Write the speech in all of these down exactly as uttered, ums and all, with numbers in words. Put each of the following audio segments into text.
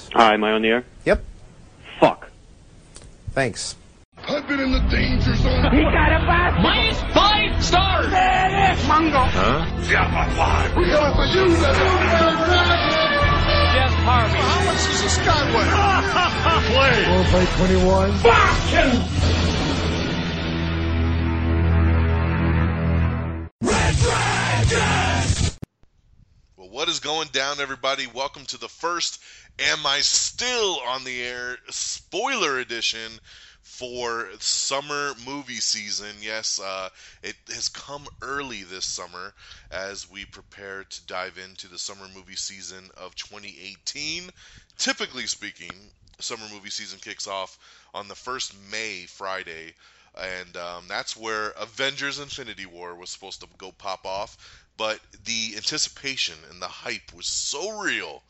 Hi, am I on the air? Yep. Fuck. Thanks. I've been in the danger zone. He got a bicycle. Minus five stars. Badass Mongo. Huh? Yeah, but why? We're going for you, Jeff Harvey. Well, how much is a Skyway? Play. Four by twenty-one. Fuck him. Red Dragons! Well, what is going down, everybody? Welcome to the first Am I Still on the Air spoiler edition for summer movie season. Yes, uh, it has come early this summer as we prepare to dive into the summer movie season of twenty eighteen. Typically speaking, summer movie season kicks off on the first May Friday, and um, that's where Avengers Infinity War was supposed to go pop off, but the anticipation and the hype was so real,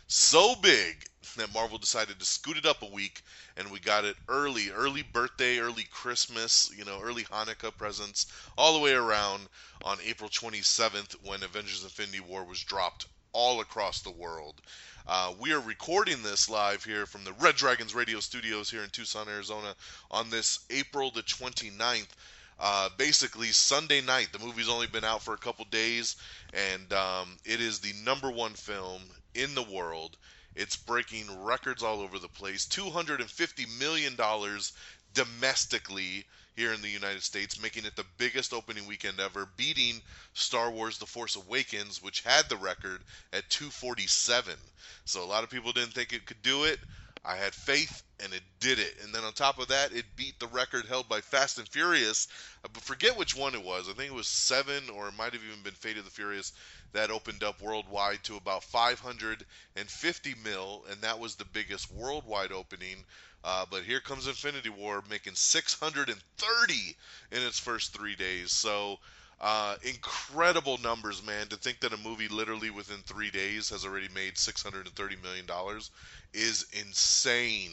so big, that Marvel decided to scoot it up a week, and we got it early, early birthday, early Christmas, you know, early Hanukkah presents, all the way around on April twenty-seventh when Avengers Infinity War was dropped all across the world. Uh, we are recording this live here from the Red Dragons radio studios here in Tucson, Arizona on this April the twenty-ninth. Uh, basically Sunday night. The movie's only been out for a couple days, and um, it is the number one film in the world. It's breaking records all over the place. two hundred fifty million dollars domestically here in the United States, making it the biggest opening weekend ever, beating Star Wars The Force Awakens, which had the record at two forty-seven. So a lot of people didn't think it could do it. I had faith, and it did it. And then on top of that, it beat the record held by Fast and Furious. I forget which one it was. I think it was seven, or it might have even been Fate of the Furious, that opened up worldwide to about five hundred fifty mil, and that was the biggest worldwide opening. Uh, but here comes Infinity War, making six hundred thirty in its first three days. So uh, incredible numbers, man. To think that a movie literally within three days has already made six hundred thirty million dollars is insane.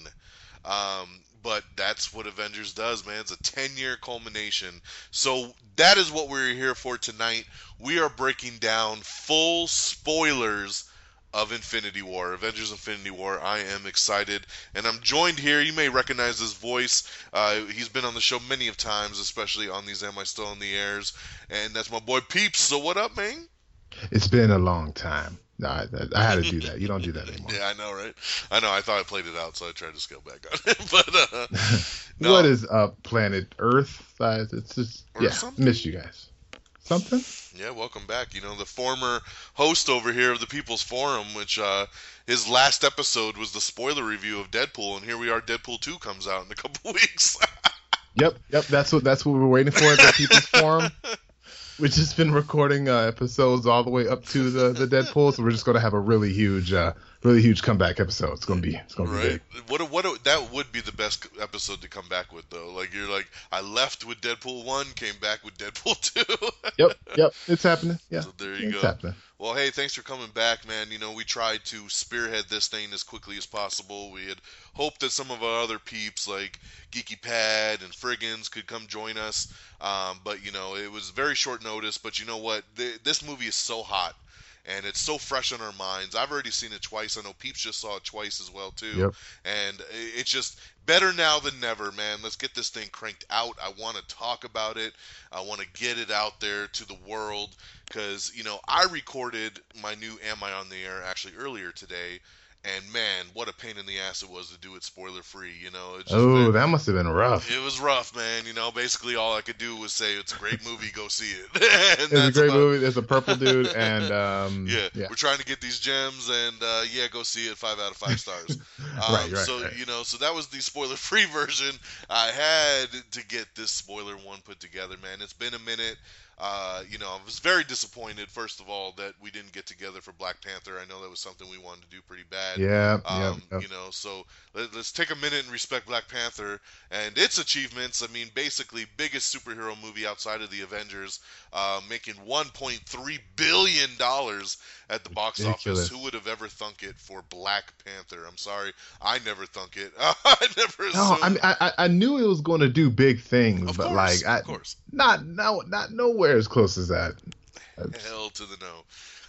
Um, but that's what Avengers does, man. It's a ten-year culmination. So that is what we're here for tonight. We are breaking down full spoilers of Infinity War, Avengers Infinity War. I am excited, and I'm joined here. You may recognize his voice. Uh, he's been on the show many of times, especially on these Am I Still on the Airs, and that's my boy Peeps. So what up, man? It's been a long time. No, I, I had to do that. You don't do that anymore. Yeah, I know, right? I know. I thought I played it out, so I tried to scale back on it. But uh, no. What is up, planet Earth? Uh, it's just or yeah, something? Miss you guys. Something? Yeah, welcome back. You know, the former host over here of the People's Forum, which uh, his last episode was the spoiler review of Deadpool, and here we are. Deadpool two comes out in a couple weeks. Yep, yep. That's what that's what we're waiting for at the People's Forum. We've just been recording uh, episodes all the way up to the, the Deadpool, so we're just going to have a really huge, uh, really huge comeback episode. It's going to be, it's going to be right. big. What, what, that would be the best episode to come back with, though. Like, you're like, I left with Deadpool one, came back with Deadpool two. Yep, yep. It's happening. Yeah. So there you it's go. Happening. Well, hey, thanks for coming back, man. You know, we tried to spearhead this thing as quickly as possible. We had hoped that some of our other peeps, like Geeky Pad and Friggins, could come join us. Um, but, you know, it was very short notice. But you know what? The, this movie is so hot, and it's so fresh in our minds. I've already seen it twice. I know Peeps just saw it twice as well, too. Yep. And it's just better now than never, man. Let's get this thing cranked out. I want to talk about it. I want to get it out there to the world. Because, you know, I recorded my new Am I on the Air actually earlier today, and man, what a pain in the ass it was to do it spoiler free. You know, it's just, Oh, it, that must have been rough. it was rough, man. You know, basically all I could do was say it's a great movie, go see it. And It's a that's great about- movie. There's a purple dude, and um, Yeah, yeah. we're trying to get these gems, and uh, yeah, go see it. Five out of five stars. Um, Right, right, so right. you know, so that was the spoiler-free version. I had to get this spoiler one put together, man. It's been a minute. Uh, you know, I was very disappointed, first of all, that we didn't get together for Black Panther. I know that was something we wanted to do pretty bad. Yeah, Um, yeah, You know, so let, let's take a minute and respect Black Panther and its achievements. I mean, basically, biggest superhero movie outside of the Avengers, uh, making one point three billion dollars at the box Ridiculous. office. Who would have ever thunk it for Black Panther? I'm sorry, I never thunk it. I never assumed. No, I mean, I, I I knew it was going to do big things, Of but course, like, I, of course. not no, not nowhere as close as that. Hell to the no.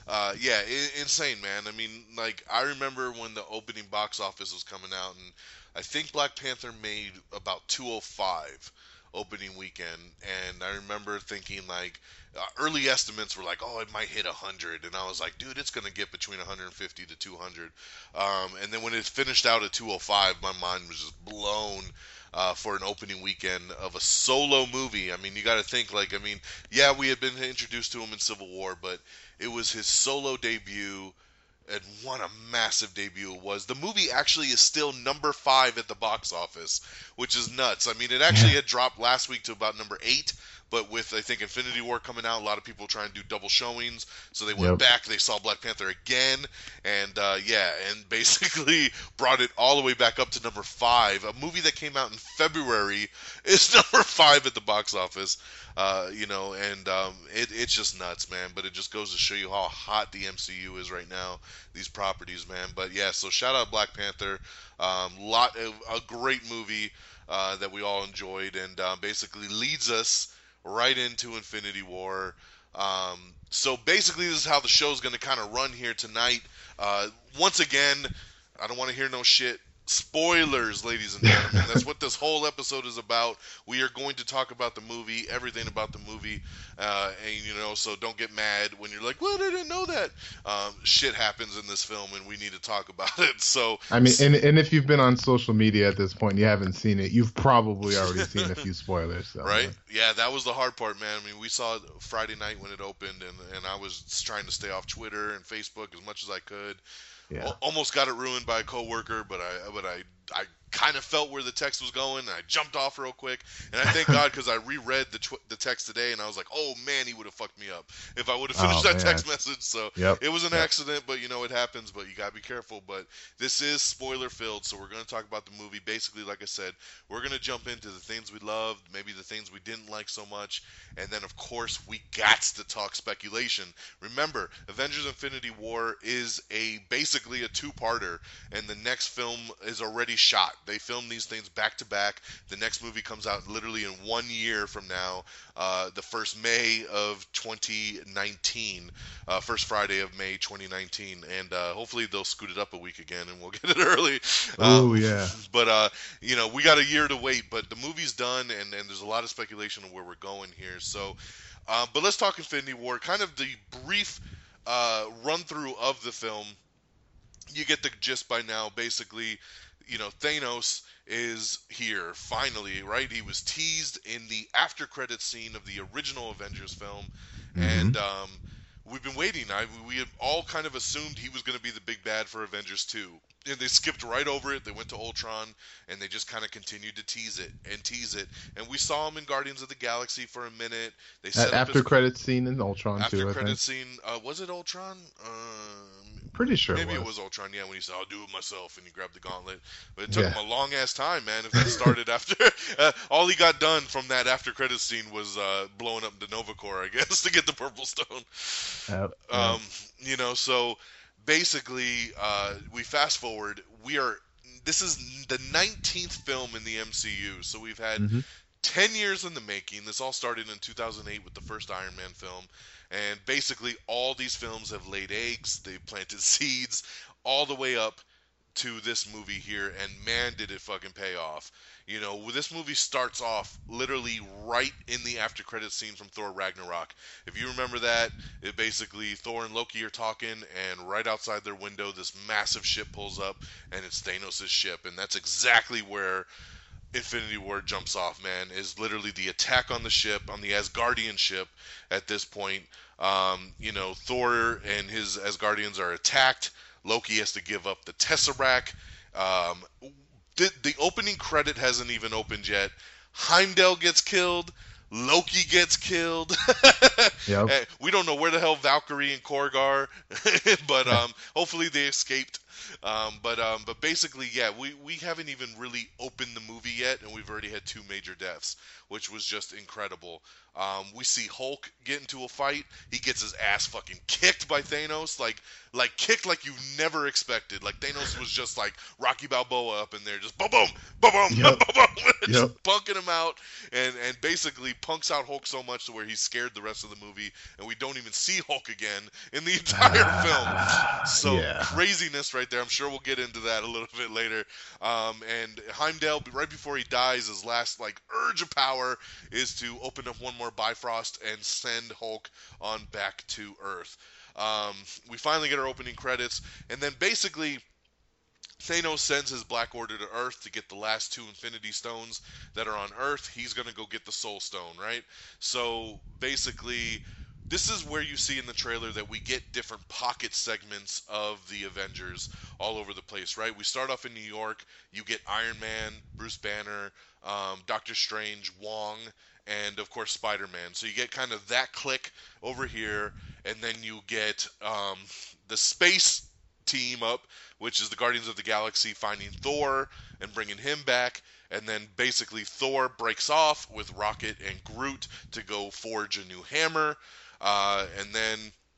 Uh, yeah, I- insane, man. I mean, like, I remember when the opening box office was coming out, and I think Black Panther made about two oh five opening weekend, and I remember thinking, like, uh, early estimates were like, oh, it might hit one hundred, and I was like, dude, it's going to get between one fifty to two hundred. Um, and then when it finished out at two oh five, my mind was just blown. Uh, for an opening weekend of a solo movie. I mean, you got to think, like, I mean, yeah, we had been introduced to him in Civil War, but it was his solo debut, and what a massive debut it was. The movie actually is still number five at the box office, which is nuts. I mean, it actually had dropped last week to about number eight, but with, I think, Infinity War coming out, a lot of people were trying to do double showings, so they went Yep. back, they saw Black Panther again, and, uh, yeah, and basically brought it all the way back up to number five. A movie that came out in February is number five at the box office, uh, you know, and um, it, it's just nuts, man, but it just goes to show you how hot the M C U is right now, these properties, man. But, yeah, so shout out Black Panther, um, lot a great movie uh, that we all enjoyed, and uh, basically leads us right into Infinity War. Um, so basically, this is how the show's going to kind of run here tonight. Uh, once again, I don't want to hear no shit. Spoilers, ladies and gentlemen. That's what this whole episode is about. We are going to talk about the movie, everything about the movie, uh, and you know, so don't get mad when you're like, "Well, I didn't know that." Um, shit happens in this film, and we need to talk about it. So, I mean, and and if you've been on social media at this point and you haven't seen it, you've probably already seen a few spoilers. So, right? Yeah, that was the hard part, man. I mean, we saw it Friday night when it opened, and, and I was trying to stay off Twitter and Facebook as much as I could. Yeah. Al- almost got it ruined by a coworker, but I but I I kind of felt where the text was going, and I jumped off real quick. And I thank God, because I reread the tw- the text today, and I was like, oh man, he would have fucked me up if I would have finished Oh, that man. text message. So Yep. it was an Yep. accident, but you know it happens. But you gotta be careful. But this is spoiler filled, so we're gonna talk about the movie. Basically, like I said, we're gonna jump into the things we loved, maybe the things we didn't like so much, and then of course we got to talk speculation. Remember, Avengers: Infinity War is a basically a two-parter, and the next film is already shot. They filmed these things back to back. The next movie comes out literally in one year from now, uh, the first May of twenty nineteen, uh, first Friday of May twenty nineteen, and uh, hopefully they'll scoot it up a week again, and we'll get it early. Oh, Um, yeah. But uh, you know, we got a year to wait. But the movie's done, and, and there's a lot of speculation of where we're going here. So, uh, but let's talk Infinity War. Kind of the brief uh, run through of the film. You get the gist by now. Basically, you know, Thanos is here finally, right? He was teased in the after credits scene of the original Avengers film, Mhm. and um, we've been waiting. I, we had all kind of assumed he was going to be the big bad for Avengers two. And they skipped right over it. They went to Ultron, and they just kind of continued to tease it and tease it. And we saw him in Guardians of the Galaxy for a minute. They set That up after his credits scene in Ultron after too. I credits think. scene. Uh, was it Ultron? Um, Pretty sure maybe it it was. was Ultron. Yeah, when he said, "I'll do it myself," and he grabbed the gauntlet. But it took Yeah. him a long ass time, man. If that started after, uh, all he got done from that after credits scene was uh, blowing up the Nova Corps, I guess, to get the Purple Stone. Yep, yep. Um, you know, so basically, uh, we fast forward. We are. This is the nineteenth film in the M C U, so we've had Mhm. ten years in the making. This all started in two thousand eight with the first Iron Man film, and basically all these films have laid eggs. They've planted seeds all the way up to this movie here, and man, did it fucking pay off. You know, this movie starts off literally right in the after credits scene from Thor Ragnarok. If you remember that, it basically Thor and Loki are talking, and right outside their window, this massive ship pulls up, and it's Thanos' ship, and that's exactly where Infinity War jumps off, man, is literally the attack on the ship, on the Asgardian ship at this point. Um, you know, Thor and his Asgardians are attacked. Loki has to give up the Tesseract. Um, the, the opening credit hasn't even opened yet. Heimdall gets killed. Loki gets killed. Yep. Eh, we don't know where the hell Valkyrie and Korg are, but um, hopefully they escaped. um, but um, but basically, yeah, we, we haven't even really opened the movie yet, and we've already had two major deaths, which was just incredible. Um, we see Hulk get into a fight. He gets his ass fucking kicked by Thanos, like like kicked like you've never expected. Like Thanos was just like Rocky Balboa up in there, just boom, boom, boom, boom, Yep. boom, boom, just Yep. punking him out, and and basically punks out Hulk so much to where he's scared the rest of the movie, and we don't even see Hulk again in the entire film. So Yeah. craziness right there. I'm sure we'll get into that a little bit later. Um, and Heimdall, right before he dies, his last like urge of power is to open up one more Bifrost and send Hulk on back to Earth. Um, we finally get our opening credits, and then basically Thanos sends his Black Order to Earth to get the last two Infinity Stones that are on Earth. He's going to go get the Soul Stone, right? So basically, this is where you see in the trailer that we get different pocket segments of the Avengers all over the place, right? We start off in New York. You get Iron Man, Bruce Banner, um, Doctor Strange, Wong, and of course Spider-Man. So you get kind of that clique over here, and then you get um, the space team up, which is the Guardians of the Galaxy finding Thor and bringing him back, and then basically Thor breaks off with Rocket and Groot to go forge a new hammer, uh, and then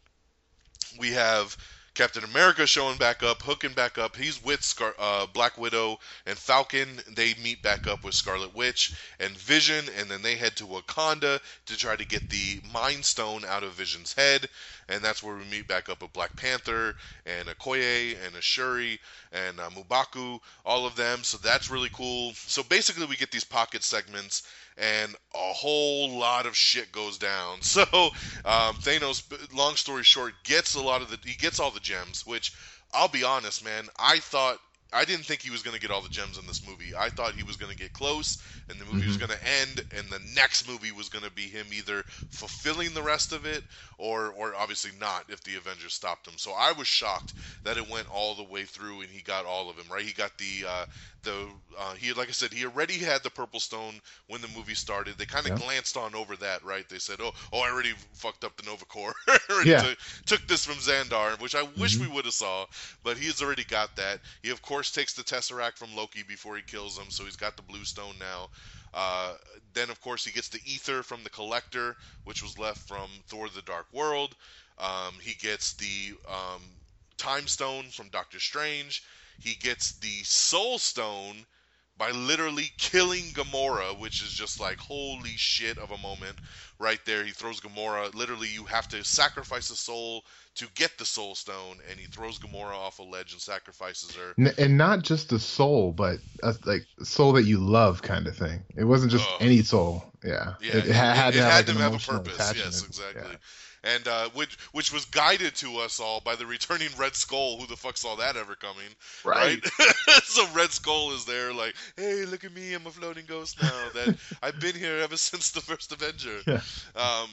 we have Captain America showing back up, hooking back up. He's with Scar- uh, Black Widow and Falcon. They meet back up with Scarlet Witch and Vision, and then they head to Wakanda to try to get the Mind Stone out of Vision's head. And that's where we meet back up with Black Panther and Okoye and Ashuri and uh, M'Baku, all of them. So that's really cool. So basically we get these pocket segments, and a whole lot of shit goes down. So um, Thanos, long story short, gets a lot of the he gets all the gems, which I'll be honest, man, I thought I didn't think he was going to get all the gems in this movie. I thought he was going to get close, and the movie mm-hmm. was going to end, and the next movie was going to be him either fulfilling the rest of it, or or obviously not if the Avengers stopped him. So I was shocked that it went all the way through, and he got all of them, right? He got the uh, the uh, he like I said, he already had the Purple Stone when the movie started. They kind of yeah. glanced on over that, right? They said, "Oh, oh, I already fucked up the Nova Corps. yeah. took, took this from Xandar," which I wish mm-hmm. we would have saw, but he's already got that. He of course takes the Tesseract from Loki before he kills him, so he's got the Blue Stone now. Uh, then of course he gets the Ether from the Collector, which was left from Thor: The Dark World. Um, he gets the um, Time Stone from Doctor Strange. He gets the Soul Stone by literally killing Gamora, which is just like holy shit of a moment right there. He throws Gamora. Literally, you have to sacrifice a soul to get the Soul Stone, and he throws Gamora off a ledge and sacrifices her. And not just the soul, but a, like soul that you love, kind of thing. It wasn't just uh, any soul. Yeah, yeah. It, it had, it, to it have, had like, to have a purpose. attachment. Yes, exactly. Yeah. And uh, which which was guided to us all by the returning Red Skull. Who the fuck saw that ever coming? Right. right? So Red Skull is there, like, hey, look at me, I'm a floating ghost now. That I've been here ever since the first Avenger. Yeah. Um,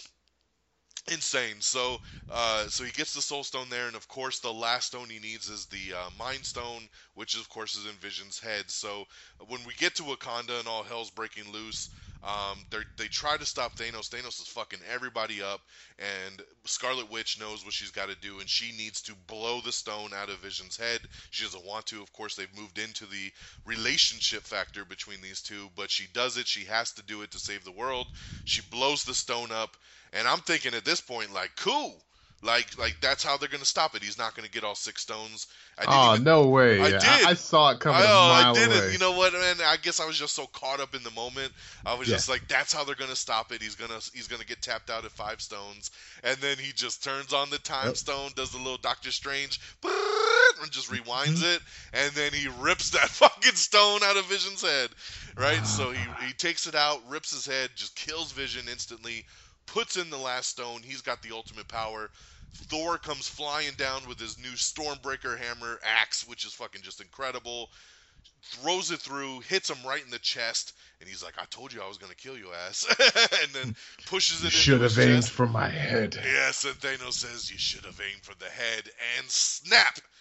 insane. So uh, so he gets the Soul Stone there, and of course the last stone he needs is the uh, Mind Stone, which of course is in Vision's head. So when we get to Wakanda and all hell's breaking loose, Um, they try to stop Thanos. Thanos is fucking everybody up, and Scarlet Witch knows what she's got to do, and she needs to blow the stone out of Vision's head. She doesn't want to. Of course, they've moved into the relationship factor between these two, but she does it. She has to do it to save the world. She blows the stone up, and I'm thinking at this point, like, cool. Like, like that's how they're gonna stop it. He's not gonna get all six stones. I didn't oh even, no way! I yeah. did. I, I saw it coming. I, a oh, mile I did away. it. You know what, man? I guess I was just so caught up in the moment. I was Yeah. just like, that's how they're gonna stop it. He's gonna he's gonna get tapped out at five stones, and then he just turns on the time Yep. stone, does the little Doctor Strange, and just rewinds it, and then he rips that fucking stone out of Vision's head. Right? So he he takes it out, rips his head, just kills Vision instantly, puts in the last stone. He's got the ultimate power. Thor comes flying down with his new Stormbreaker hammer axe, which is fucking just incredible. Throws it through, hits him right in the chest, and he's like, "I told you I was gonna kill you, ass." And then pushes it You into should his have aimed chest. for my head. Yes, and Thanos says, "You should have aimed for the head," and snap.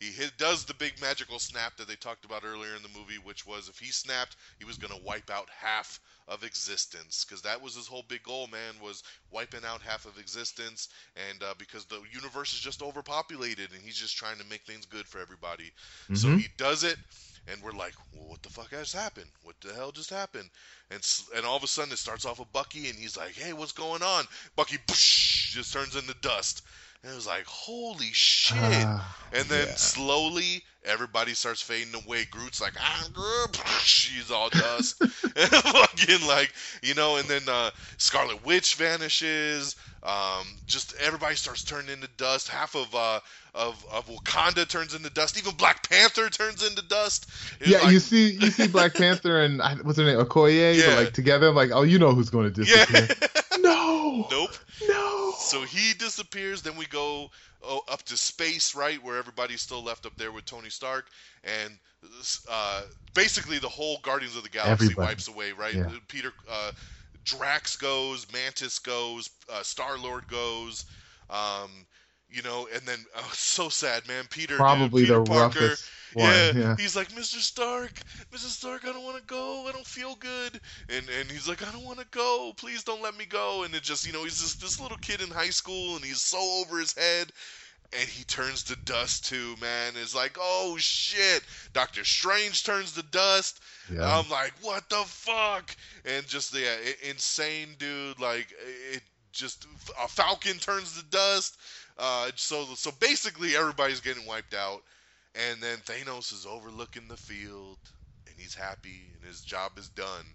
he hit, does the big magical snap that they talked about earlier in the movie, which was if he snapped, he was going to wipe out half of existence, because that was his whole big goal, man, was wiping out half of existence, and uh, because the universe is just overpopulated, and he's just trying to make things good for everybody. Mm-hmm. So he does it. And we're like, well, what the fuck has happened? What the hell just happened? And and all of a sudden it starts off with Bucky, and he's like, hey, what's going on? Bucky poosh, just turns into dust. And it was like, holy shit. Uh, and then yeah. slowly everybody starts fading away. Groot's like, I'm Groot. She's all dust. And fucking like, you know, and then uh, Scarlet Witch vanishes. Um, just everybody starts turning into dust. Half of uh, of of Wakanda turns into dust. Even Black Panther turns into dust. It's yeah, like... you see, you see Black Panther and what's her name, Okoye, yeah. like together. I'm like, oh, you know who's going to disappear? Yeah. No. Nope. No. So he disappears. Then we go oh, up to space, right, where everybody's still left up there with Tony Stark, and uh, basically the whole Guardians of the Galaxy everybody. wipes away, right? Yeah. Peter. Uh, Drax goes, Mantis goes, uh, Star-Lord goes, um, you know, and then oh, so sad, man. Peter, probably dude, Peter the Parker, roughest one. Yeah, yeah, he's like, Mister Stark, Mister Stark, I don't want to go. I don't feel good. And and he's like, I don't want to go. Please don't let me go. And it just, you know, he's just this little kid in high school, and he's so over his head. And he turns to dust too, man. It's like, oh shit. Doctor Strange turns to dust. Yeah. I'm like, what the fuck? And just yeah, insane dude. Like it just a Falcon turns to dust. Uh, so so basically everybody's getting wiped out, and then Thanos is overlooking the field, and he's happy, and his job is done.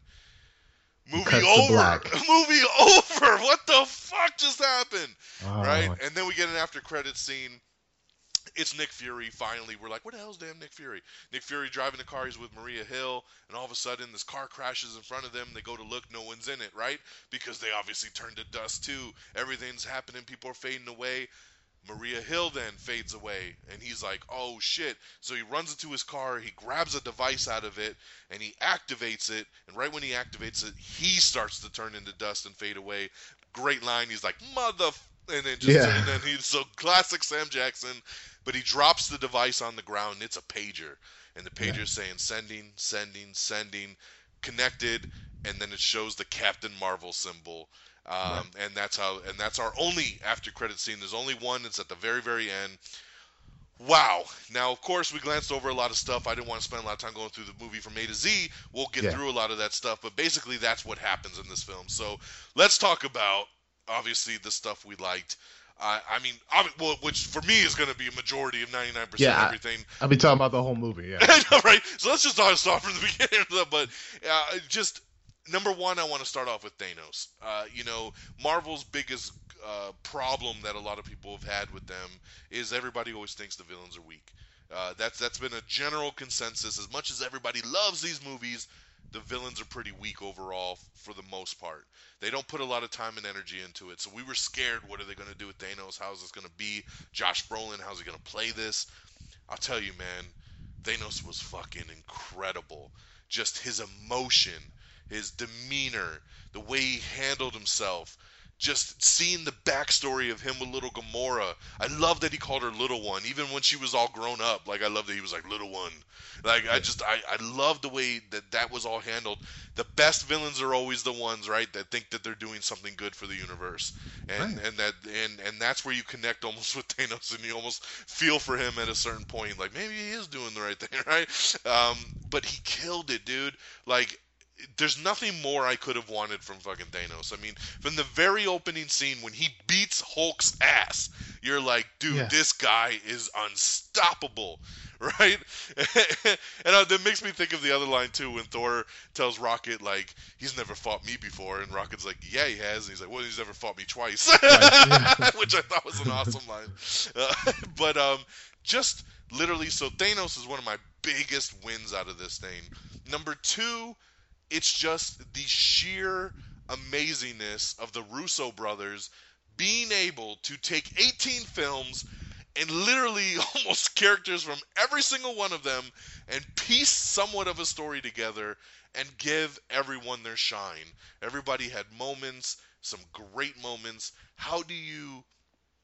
Movie over. Movie over. What the fuck just happened? Oh. Right? And then we get an after credits scene. It's Nick Fury, finally. We're like, what the hell's damn Nick Fury? Nick Fury driving the car, he's with Maria Hill, and all of a sudden this car crashes in front of them. They go to look, no one's in it, right? Because they obviously turned to dust too. Everything's happening, people are fading away. Maria Hill then fades away, and he's like, oh shit. So he runs into his car, he grabs a device out of it, and he activates it, and right when he activates it, he starts to turn into dust and fade away. Great line, he's like, mother, and then just, yeah. and then he's so classic Sam Jackson, but he drops the device on the ground, and it's a pager, and the pager's yeah. saying sending, sending, sending, connected, and then it shows the Captain Marvel symbol. Um, right. And that's how, and that's our only after credit scene. There's only one. It's at the very, very end. Wow. Now, of course, we glanced over a lot of stuff. I didn't want to spend a lot of time going through the movie from A to Z. We'll get yeah. through a lot of that stuff, but basically that's what happens in this film. So let's talk about, obviously, the stuff we liked. Uh, I mean, well, which for me is going to be a majority of ninety-nine percent yeah, of everything. I'll be talking about the whole movie, yeah. I know, right? So let's just start from the beginning. But uh, just... Number one, I want to start off with Thanos. Uh, you know, Marvel's biggest uh, problem that a lot of people have had with them is everybody always thinks the villains are weak. Uh, that's that's been a general consensus. As much as everybody loves these movies, the villains are pretty weak overall for the most part. They don't put a lot of time and energy into it. So we were scared, what are they going to do with Thanos? How is this going to be? Josh Brolin, how's he going to play this? I'll tell you, man, Thanos was fucking incredible. Just his emotion, his demeanor, the way he handled himself, just seeing the backstory of him with little Gamora. I love that he called her little one, even when she was all grown up. Like, I love that he was like, little one. Like, I just, I, I love the way that that was all handled. The best villains are always the ones, right, that think that they're doing something good for the universe. And right. and that and, and that's where you connect almost with Thanos, and you almost feel for him at a certain point. Like, maybe he is doing the right thing, right? Um, but he killed it, dude. Like, there's nothing more I could have wanted from fucking Thanos. I mean, from the very opening scene when he beats Hulk's ass, you're like, dude, yeah. this guy is unstoppable, right? And uh, that makes me think of the other line, too, when Thor tells Rocket, like, he's never fought me before. And Rocket's like, yeah, he has. And he's like, well, he's never fought me twice. Right. Yeah. Which I thought was an awesome line. Uh, but um, just literally, so Thanos is one of my biggest wins out of this thing. Number two, it's just the sheer amazingness of the Russo brothers being able to take eighteen films and literally almost characters from every single one of them and piece somewhat of a story together and give everyone their shine. Everybody had moments, some great moments. How do you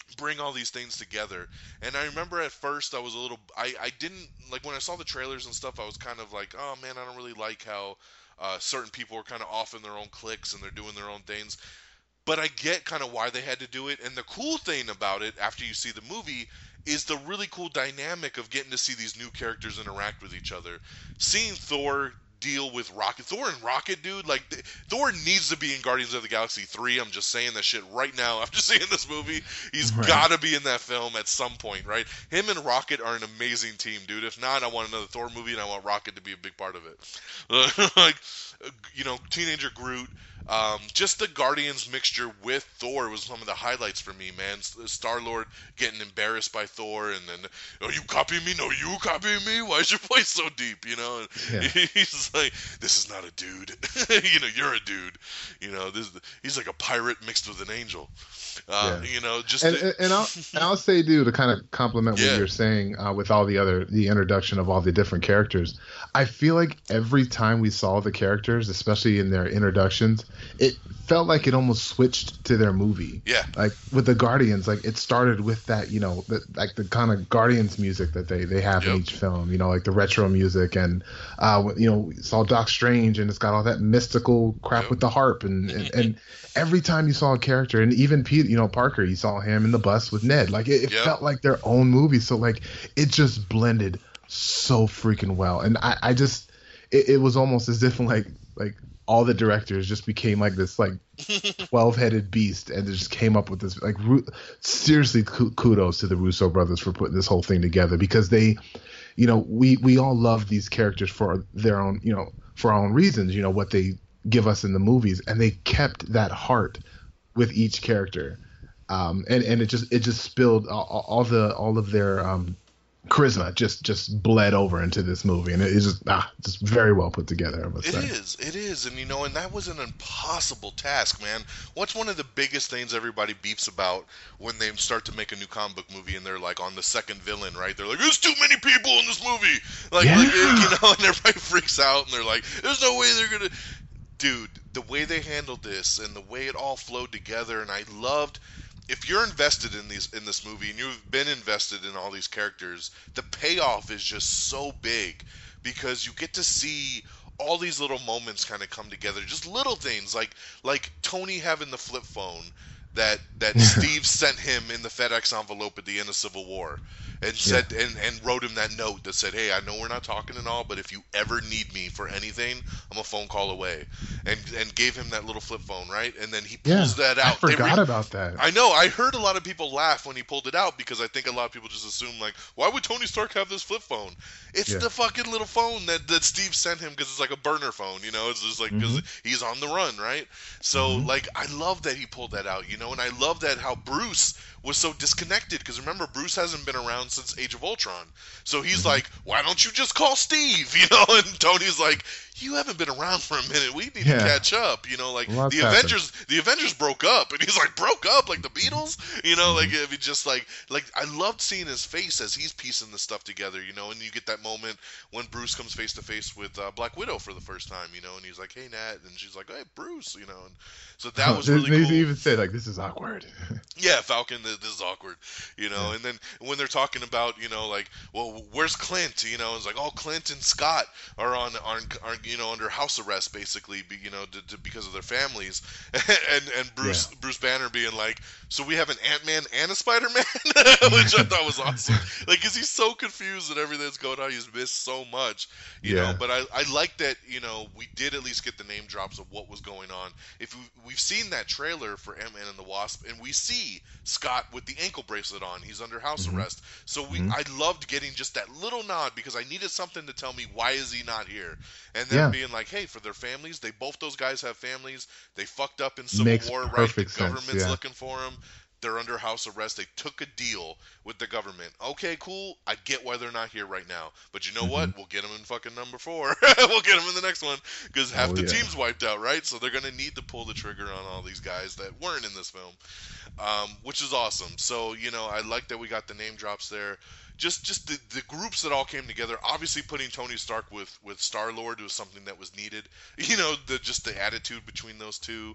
bring all these things together. And I remember at first I was a little, I, I didn't, like when I saw the trailers and stuff, I was kind of like, oh man, I don't really like how uh, certain people are kind of off in their own cliques and they're doing their own things. But I get kind of why they had to do it. And the cool thing about it, after you see the movie, is the really cool dynamic of getting to see these new characters interact with each other. Seeing Thor deal with Rocket. Thor and Rocket, dude, like, th- Thor needs to be in Guardians of the Galaxy three. I'm just saying that shit right now after seeing this movie. He's Right. got to be in that film at some point, right? Him and Rocket are an amazing team, dude. If not, I want another Thor movie, and I want Rocket to be a big part of it. Like, you know, Teenager Groot. Um, just the Guardians mixture with Thor was some of the highlights for me, man. Star-Lord getting embarrassed by Thor, and then, oh, you copying me? No, you copying me? Why is your voice so deep? You know, and Yeah. he's like, this is not a dude. You know, you're a dude. You know, this he's like a pirate mixed with an angel. Uh, Yeah. You know, just And, the- and, and I'll and I'll say, dude, to kind of compliment Yeah. what you're saying uh, with all the other the introduction of all the different characters. I feel like every time we saw the characters, especially in their introductions, it felt like it almost switched to their movie. Yeah. Like with the Guardians, like it started with that, you know, the, like the kind of Guardians music that they they have in Yep. each film, you know, like the retro music, and uh, you know, we saw Doc Strange, and it's got all that mystical crap Yep. with the harp, and and, and every time you saw a character, and even Pete, you know, Parker, you saw him in the bus with Ned, like it, it Yep. felt like their own movie. So like it just blended so freaking well, and I, I just it, it was almost as if like like all the directors just became like this like twelve-headed beast, and they just came up with this like ru- seriously ku- kudos to the Russo brothers for putting this whole thing together, because they, you know, we we all love these characters for their own, you know, for our own reasons, you know, what they give us in the movies, and they kept that heart with each character, um, and and it just it just spilled all, all the all of their um, charisma just just bled over into this movie, and it is just ah just very well put together, I must It say. is, it is, and you know, and that was an impossible task, man. What's one of the biggest things everybody beefs about when they start to make a new comic book movie and they're like on the second villain, right? They're like, there's too many people in this movie, like, Yeah. like you know, and everybody freaks out and they're like, there's no way they're gonna. Dude, the way they handled this and the way it all flowed together, and I loved. If you're invested in these in this movie and you've been invested in all these characters, the payoff is just so big, because you get to see all these little moments kind of come together, just little things like like Tony having the flip phone that that Steve sent him in the FedEx envelope at the end of Civil War, and said and, and wrote him that note that said, hey, I know we're not talking and all, but if you ever need me for anything, I'm a phone call away, and and gave him that little flip phone, right? And then he pulls Yeah, that out. I They forgot re- about that. I know. I heard a lot of people laugh when he pulled it out, because I think a lot of people just assume, like, why would Tony Stark have this flip phone? It's Yeah. the fucking little phone that, that Steve sent him, because it's like a burner phone, you know? It's just like, because he's on the run, right? So, like, I love that he pulled that out, you know? And I love that how Bruce was so disconnected, because remember, Bruce hasn't been around since Age of Ultron. So he's like, why don't you just call Steve, you know? And Tony's like, you haven't been around for a minute. We need Yeah. to catch up, you know? Like, Lots the happened. Avengers the Avengers broke up, and he's like, broke up like the Beatles, you know, like I mean, just like like I loved seeing his face as he's piecing this stuff together, you know. And you get that moment when Bruce comes face to face with uh, Black Widow for the first time, you know, and he's like, hey Nat, and she's like, hey Bruce, you know, and so that was They- really they cool. even said like, this is awkward. Yeah, Falcon, th- this is awkward, you know. And then when they're talking about, you know, like, well, where's Clint? You know, it's like, oh, Clint and Scott are on, are, are you know, under house arrest, basically, be, you know, to, to, because of their families. and and Bruce Yeah. Bruce Banner being like, so we have an Ant-Man and a Spider-Man, which I thought was awesome. Like, 'cause he's so confused at everything that's going on, he's missed so much, you Yeah. know. But I, I like that, you know, we did at least get the name drops of what was going on. If we, we've seen that trailer for Ant-Man and the Wasp, and we see Scott with the ankle bracelet on, he's under house Mm-hmm. arrest. So we, I loved getting just that little nod, because I needed something to tell me, why is he not here? And then Yeah. being like, hey, for their families, they both those guys have families. They fucked up in Civil Makes War, right? The perfect sense, government's yeah. looking for them. They're under house arrest. They took a deal with the government. Okay, cool. I get why they're not here right now. But you know Mm-hmm. what? We'll get them in fucking number four. We'll get them in the next one, because half Oh, the yeah. team's wiped out, right? So they're going to need to pull the trigger on all these guys that weren't in this film, um, which is awesome. So, you know, I like that we got the name drops there. Just just the, the groups that all came together. Obviously, putting Tony Stark with, with Star-Lord was something that was needed. You know, the just the attitude between those two.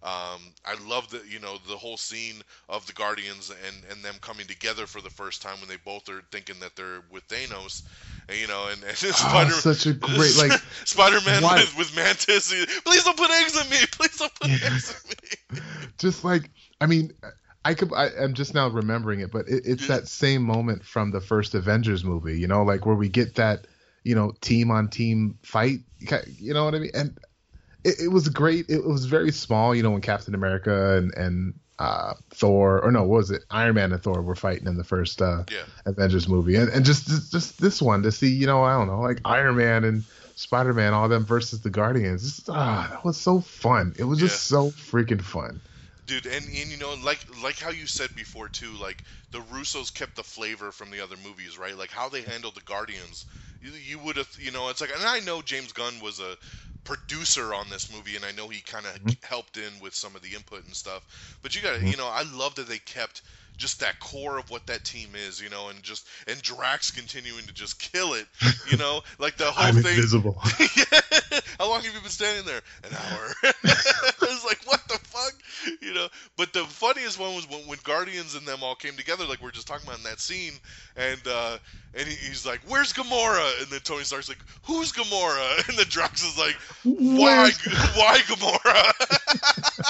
Um, I love the you know the whole scene of the Guardians and, and them coming together for the first time when they both are thinking that they're with Thanos, and, you know, and, and Oh, Spider such a great like. Spider-Man why- with, with Mantis. he- Please don't put eggs in me. Please don't put eggs in me. Just like I mean, I could. I, I'm just now remembering it, but it, it's Yeah. that same moment from the first Avengers movie. You know, like where we get that, you know, team on team fight. You know what I mean? And it, it was great. It was very small. You know, when Captain America and and uh, Thor, or no, what was it? Iron Man and Thor were fighting in the first uh, Yeah. Avengers movie, and and just just this one to see. You know, I don't know, like Iron Man and Spider-Man, all them versus the Guardians. Just, ah, that was so fun. It was just so freaking fun. Dude, and, and you know, like like how you said before too, like the Russos kept the flavor from the other movies, right? Like how they handled the Guardians. You, you would have, you know, it's like, and I know James Gunn was a producer on this movie, and I know he kind of Mhm. helped in with some of the input and stuff. But you got to, you know, I love that they kept just that core of what that team is, you know, and just and Drax continuing to just kill it, you know, like the whole I'm thing. invisible. Yeah. How long have you been standing there? An hour. It's like, what the fuck? You know? But the funniest one was when, when Guardians and them all came together, like we were just talking about in that scene, and uh, and he, he's like, where's Gamora? And then Tony Stark's like, who's Gamora? And then Drax is like, why, why Gamora?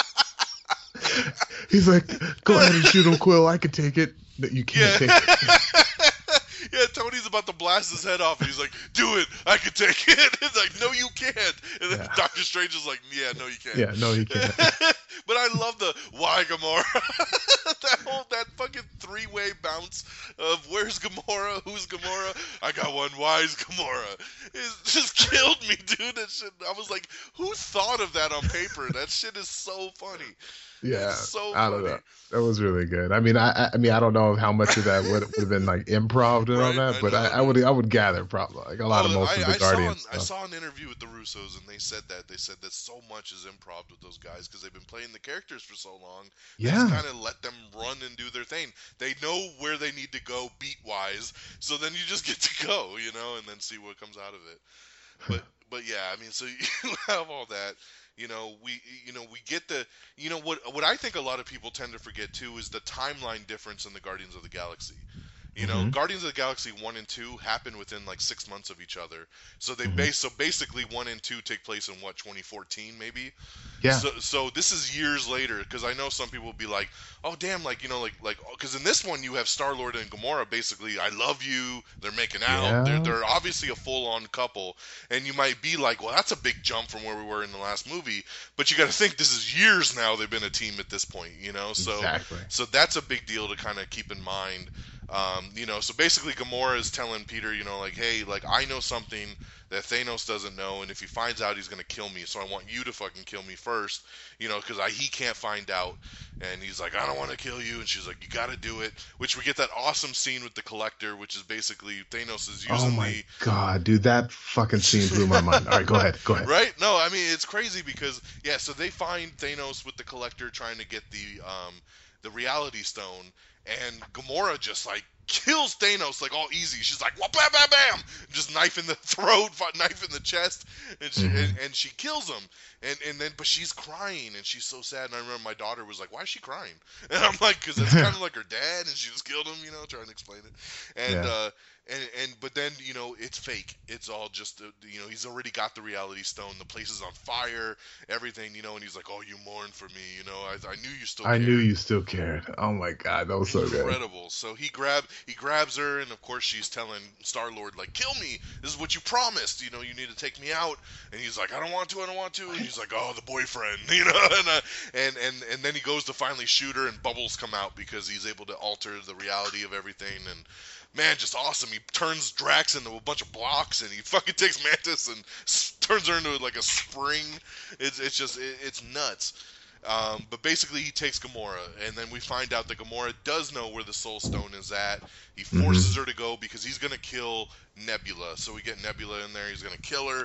He's like, go ahead and shoot him, Quill. I can take it. No, you can't Yeah. take it. Yeah, Tony's about to blast his head off, and he's like, do it, I can take it. It's like, no, you can't. And then Yeah. Doctor Strange is like, yeah, no, you can't. Yeah, no, he can't. But I love the why Gamora. that whole that fucking three way bounce of where's Gamora, who's Gamora, I got one, why's Gamora? It just killed me, dude. That shit. I was like, who thought of that on paper? That shit is so funny. Yeah, It's so I don't funny. know. That was really good. I mean, I, I- I mean, I don't know how much of that would would have been like improv and all Right, that, I but I, know. I would, I would gather probably like a lot of Oh, most I, of the I Guardians Saw an, I stuff. saw an interview with the Russos, and they said that they said that so much is improv with those guys because they've been playing the characters for so long. They Yeah. just kind of let them run and do their thing. They know where they need to go beat wise, so then you just get to go, you know, and then see what comes out of it. But but yeah, I mean, so you have all that. You know, we you know we get the you know what what I think a lot of people tend to forget too is the timeline difference in the Guardians of the Galaxy. You know, Mhm. Guardians of the Galaxy one and two happen within like six months of each other. So they Mhm. base so basically one and two take place in what twenty fourteen maybe. Yeah. So so this is years later because I know some people will be like, oh damn, like you know like like because in this one you have Star Lord and Gamora basically I love you. They're making out. Yeah. They're they're obviously a full on couple, and you might be like, well that's a big jump from where we were in the last movie. But you got to think this is years now they've been a team at this point. You know, so Exactly. so that's a big deal to kind of keep in mind. Um, you know, so basically Gamora is telling Peter, you know, like, hey, like, I know something that Thanos doesn't know, and if he finds out, he's going to kill me, so I want you to fucking kill me first, you know, because he can't find out. And he's like, I don't want to kill you, and she's like, you got to do it, which we get that awesome scene with the Collector, which is basically Thanos is using Oh my the... god, dude, that fucking scene blew my mind. All right, go ahead, go ahead. Right? No, I mean it's crazy because yeah, so they find Thanos with the Collector trying to get the um the Reality Stone, and Gamora just like kills Thanos like all easy. She's like, wha bam bam bam, just knife in the throat, knife in the chest, and she Mhm. and, and she kills him. And and then but she's crying and she's so sad. And I remember my daughter was like, why is she crying? And I'm like, because it's kind of like her dad, and she just killed him, you know, trying to explain it. And Yeah. uh and and but then you know it's fake. It's all just uh, you know he's already got the Reality Stone. The place is on fire, everything, you know. And he's like, "Oh, you mourn for me, you know. I, I knew you still." I cared." knew you still cared. Oh my god, that was so good. Incredible. So he grab he grabs her, and of course she's telling Star Lord like, "Kill me. This is what you promised. You know, you need to take me out." And he's like, "I don't want to. I don't want to." And he's like, "Oh, the boyfriend," you know. And uh, and and and then he goes to finally shoot her, and bubbles come out because he's able to alter the reality of everything. And man, just awesome. He turns Drax into a bunch of blocks, and he fucking takes Mantis and s- turns her into like a spring. It's it's just it, it's nuts. Um, but basically, he takes Gamora, and then we find out that Gamora does know where the Soul Stone is at. He forces her to go because he's gonna kill Nebula. So we get Nebula in there. He's gonna kill her.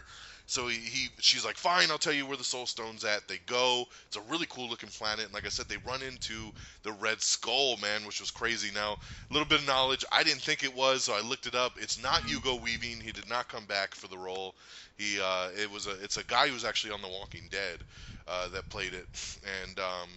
so he, he, she's like, fine, I'll tell you where the Soul Stone's at. They go. It's a really cool looking planet. And like I said, they run into the Red Skull, man, which was crazy. Now, a little bit of knowledge. I didn't think it was, so I looked it up. It's not Hugo Weaving. He did not come back for the role. He, uh, it was a, it's a guy who was actually on The Walking Dead, uh, that played it. And, um,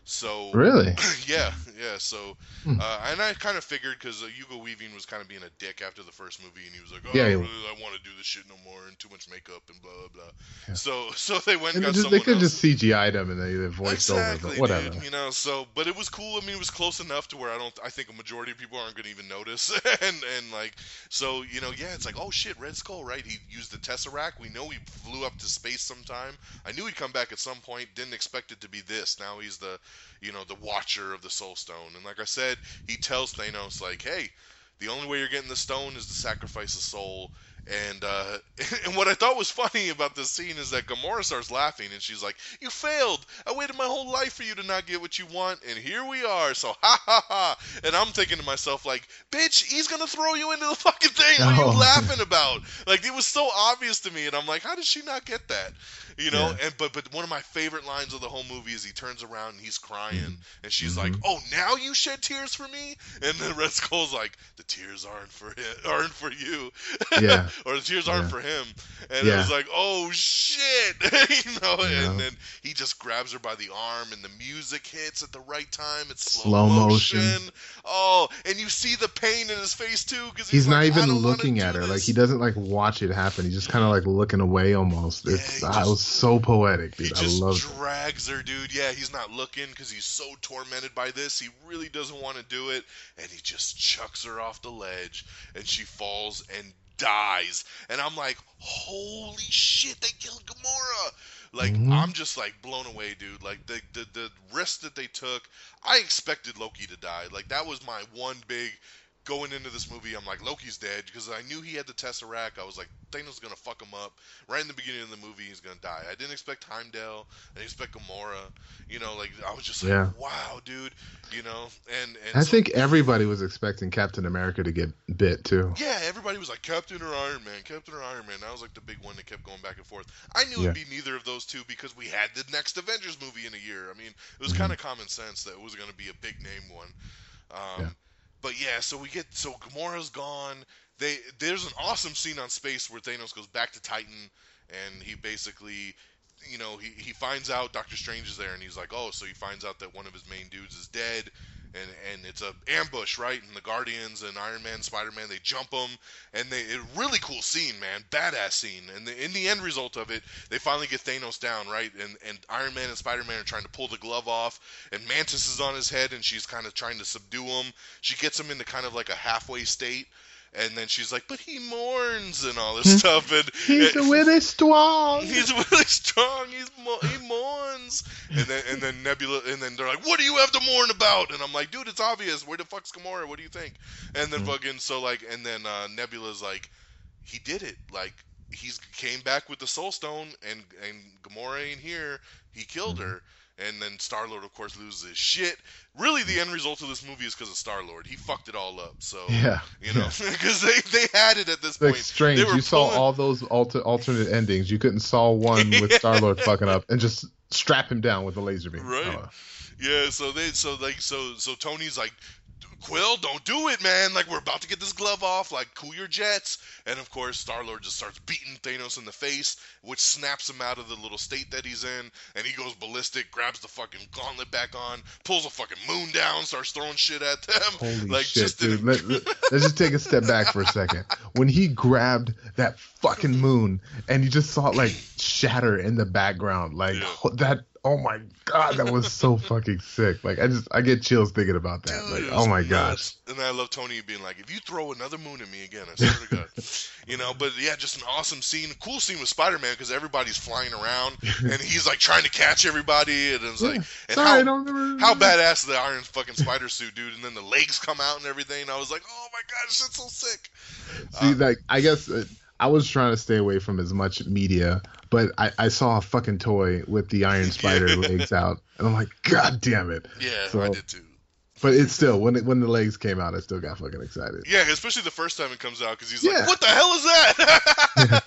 So really, yeah, yeah. So, uh, and I kind of figured because uh, Hugo Weaving was kind of being a dick after the first movie, and he was like, "Oh, yeah, I, yeah. don't really, I want to do this shit no more, and too much makeup and blah blah blah." Yeah. So, so they went and and got just, someone they could else. just C G I'd him and they, they voiced exactly, over, but whatever. Dude, you know. So, but it was cool. I mean, it was close enough to where I don't. I think a majority of people aren't going to even notice. and and like, so you know, yeah, it's like, oh shit, Red Skull, right? He used the Tesseract. We know he flew up to space sometime. I knew he'd come back at some point. Didn't expect it to be this. Now he's the, you know, the Watcher of the Soul Stone. And like I said, he tells Thanos, like, hey, the only way you're getting the stone is to sacrifice a soul. And uh, and what I thought was funny about this scene is that Gamora starts laughing, and she's like, you failed. I waited my whole life for you to not get what you want, and here we are. So, ha, ha, ha. And I'm thinking to myself, like, bitch, he's going to throw you into the fucking thing. What are Oh. you laughing about? Like, it was so obvious to me, and I'm like, how did she not get that? You know, Yeah. and but but one of my favorite lines of the whole movie is he turns around and he's crying, Mm-hmm. and she's Mhm. like, "Oh, now you shed tears for me?" And then Red Skull's like, "The tears aren't for him, aren't for you, Yeah. or the tears aren't Yeah. for him." And it Yeah. was like, "Oh shit," you know. Yeah. And then he just grabs her by the arm, and the music hits at the right time. It's slow, Slow motion. Oh, and you see the pain in his face too, because He's not like, "I even don't wanna looking do at her. this." Like he doesn't like watch it happen. He's just kind of like looking away almost. Yeah, It's he ah, just- it was so poetic, He dude. I just loved it. drags her, dude. Yeah, he's not looking because he's so tormented by this. He really doesn't want to do it, and he just chucks her off the ledge, and she falls and dies. And I'm like, holy shit, they killed Gamora. Like, Mhm. I'm just like blown away, dude. Like the, the the risk that they took. I expected Loki to die. Like that was my one big. Going into this movie, I'm like, Loki's dead, because I knew he had the Tesseract. I was like, Thanos is going to fuck him up. Right in the beginning of the movie, he's going to die. I didn't expect Heimdall. I didn't expect Gamora. You know, like, I was just like, Yeah. wow, dude. You know, and, and I so, think everybody was expecting Captain America to get bit too. yeah, everybody was like, Captain or Iron Man, Captain or Iron Man. That was like the big one that kept going back and forth. I knew Yeah. it'd be neither of those two because we had the next Avengers movie in a year. I mean, it was Mhm. kind of common sense that it was going to be a big name one. Um, Yeah. But yeah, so we get so Gamora's gone. They there's an awesome scene on space where Thanos goes back to Titan, and he basically, you know, he, he finds out Doctor Strange is there, and he's like, oh, so he finds out that one of his main dudes is dead, and and it's a ambush, right? And the Guardians and Iron Man, Spider-Man, they jump him, and they a really cool scene, man, badass scene. And the, in the end result of it, they finally get Thanos down, right? And and Iron Man and Spider-Man are trying to pull the glove off, and Mantis is on his head, and she's kind of trying to subdue him. She gets him into kind of like a halfway state. And then she's like, but he mourns and all this stuff. And He's and- really strong. He's really strong. He's mo- he mourns. And then and then Nebula and then they're like, what do you have to mourn about? And I'm like, dude, it's obvious. Where the fuck's Gamora? What do you think? And then Mhm. fucking so like and then uh, Nebula's like, he did it. Like he's came back with the Soul Stone, and and Gamora ain't here. He killed Mhm. her. And then Star-Lord, of course, loses his shit. Really, the end result of this movie is because of Star-Lord. He fucked it all up. So, Yeah. you know, because they, they had it at this Like point. strange. They were You saw pulling- all those alter, alternate endings. You couldn't saw one with Yeah. Star Lord fucking up and just strap him down with a laser beam. Right. Oh. Yeah, so they so like so so Tony's like, Quill, don't do it, man. Like, we're about to get this glove off. Like, cool your jets. And of course, Star-Lord just starts beating Thanos in the face, which snaps him out of the little state that he's in. And he goes ballistic, grabs the fucking gauntlet back on, pulls a fucking moon down, starts throwing shit at them. Holy like, shit, just dude. in- Let, let, let's just take a step back for a second. When he grabbed that fucking moon and you just saw it like shatter in the background, like Yeah. ho- that. Oh my god, that was so fucking sick. Like I just, I get chills thinking about that. Dude, Like, it was oh my nuts. gosh. And I love Tony being like, if you throw another moon at me again, I swear to God. You know, but yeah, just an awesome scene. Cool scene with Spider-Man because everybody's flying around and he's like trying to catch everybody. And it's like, and Sorry, how, I don't remember. how badass is the iron fucking spider suit, dude. And then the legs come out and everything. And I was like, oh my God, this shit's so sick. See, Uh, like I guess uh, I was trying to stay away from as much media, but I, I saw a fucking toy with the Iron Spider Yeah. legs out, and I'm like, God damn it! Yeah, So- I did too. But it's still when it, when the legs came out, I still got fucking excited. Yeah, especially the first time it comes out because he's Yeah. like, what the hell is that?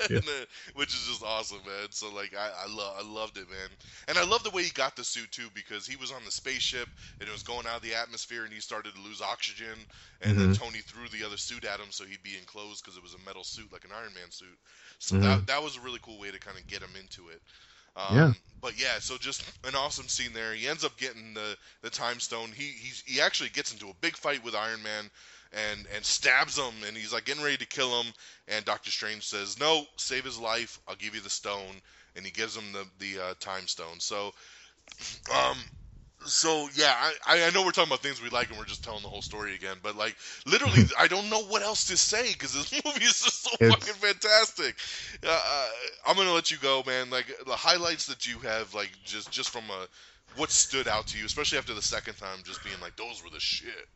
Yeah. which is just awesome, man. So like I I love I loved it, man. And I love the way he got the suit too, because he was on the spaceship and it was going out of the atmosphere and he started to lose oxygen, and mm-hmm. then Tony threw the other suit at him so he'd be enclosed because it was a metal suit like an Iron Man suit. So mm-hmm. that that was a really cool way to kind of get him into it. Um, yeah. But yeah, so just an awesome scene there. He ends up getting the, the time stone. He he's, he actually gets into a big fight with Iron Man and, and stabs him, and he's like getting ready to kill him. And Doctor Strange says, "No, save his life. I'll give you the stone." And he gives him the the uh, time stone. So, um, so yeah, I I know we're talking about things we like and we're just telling the whole story again, but like literally, I don't know what else to say because this movie is just so It's- fucking fantastic. Uh, uh, I'm gonna let you go, man. Like the highlights that you have, like just just from a what stood out to you, especially after the second time, just being like those were the shit.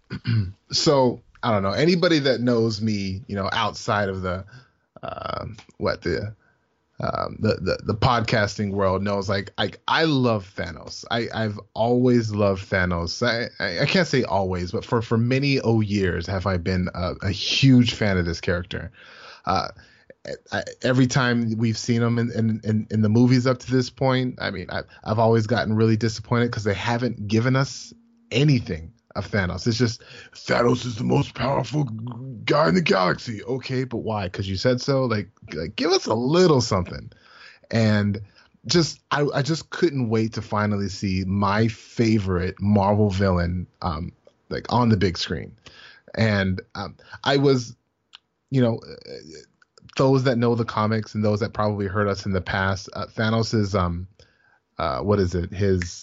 So I don't know, anybody that knows me, you know, outside of the uh, what the um, the, the the podcasting world knows, like I I love Thanos. I I've always loved Thanos. I I, I can't say always, but for for many oh years have I been a, a huge fan of this character. Uh, I, every time we've seen him in, in, in, in the movies up to this point, I mean, I, I've always gotten really disappointed because they haven't given us anything of Thanos. It's just Thanos is the most powerful guy in the galaxy. Okay, but why? Because you said so. Like, like, give us a little something. And just, I, I just couldn't wait to finally see my favorite Marvel villain, um, like on the big screen. And um, I was, you know. Those that know the comics and those that probably heard us in the past, uh, Thanos is um, uh, what is it? His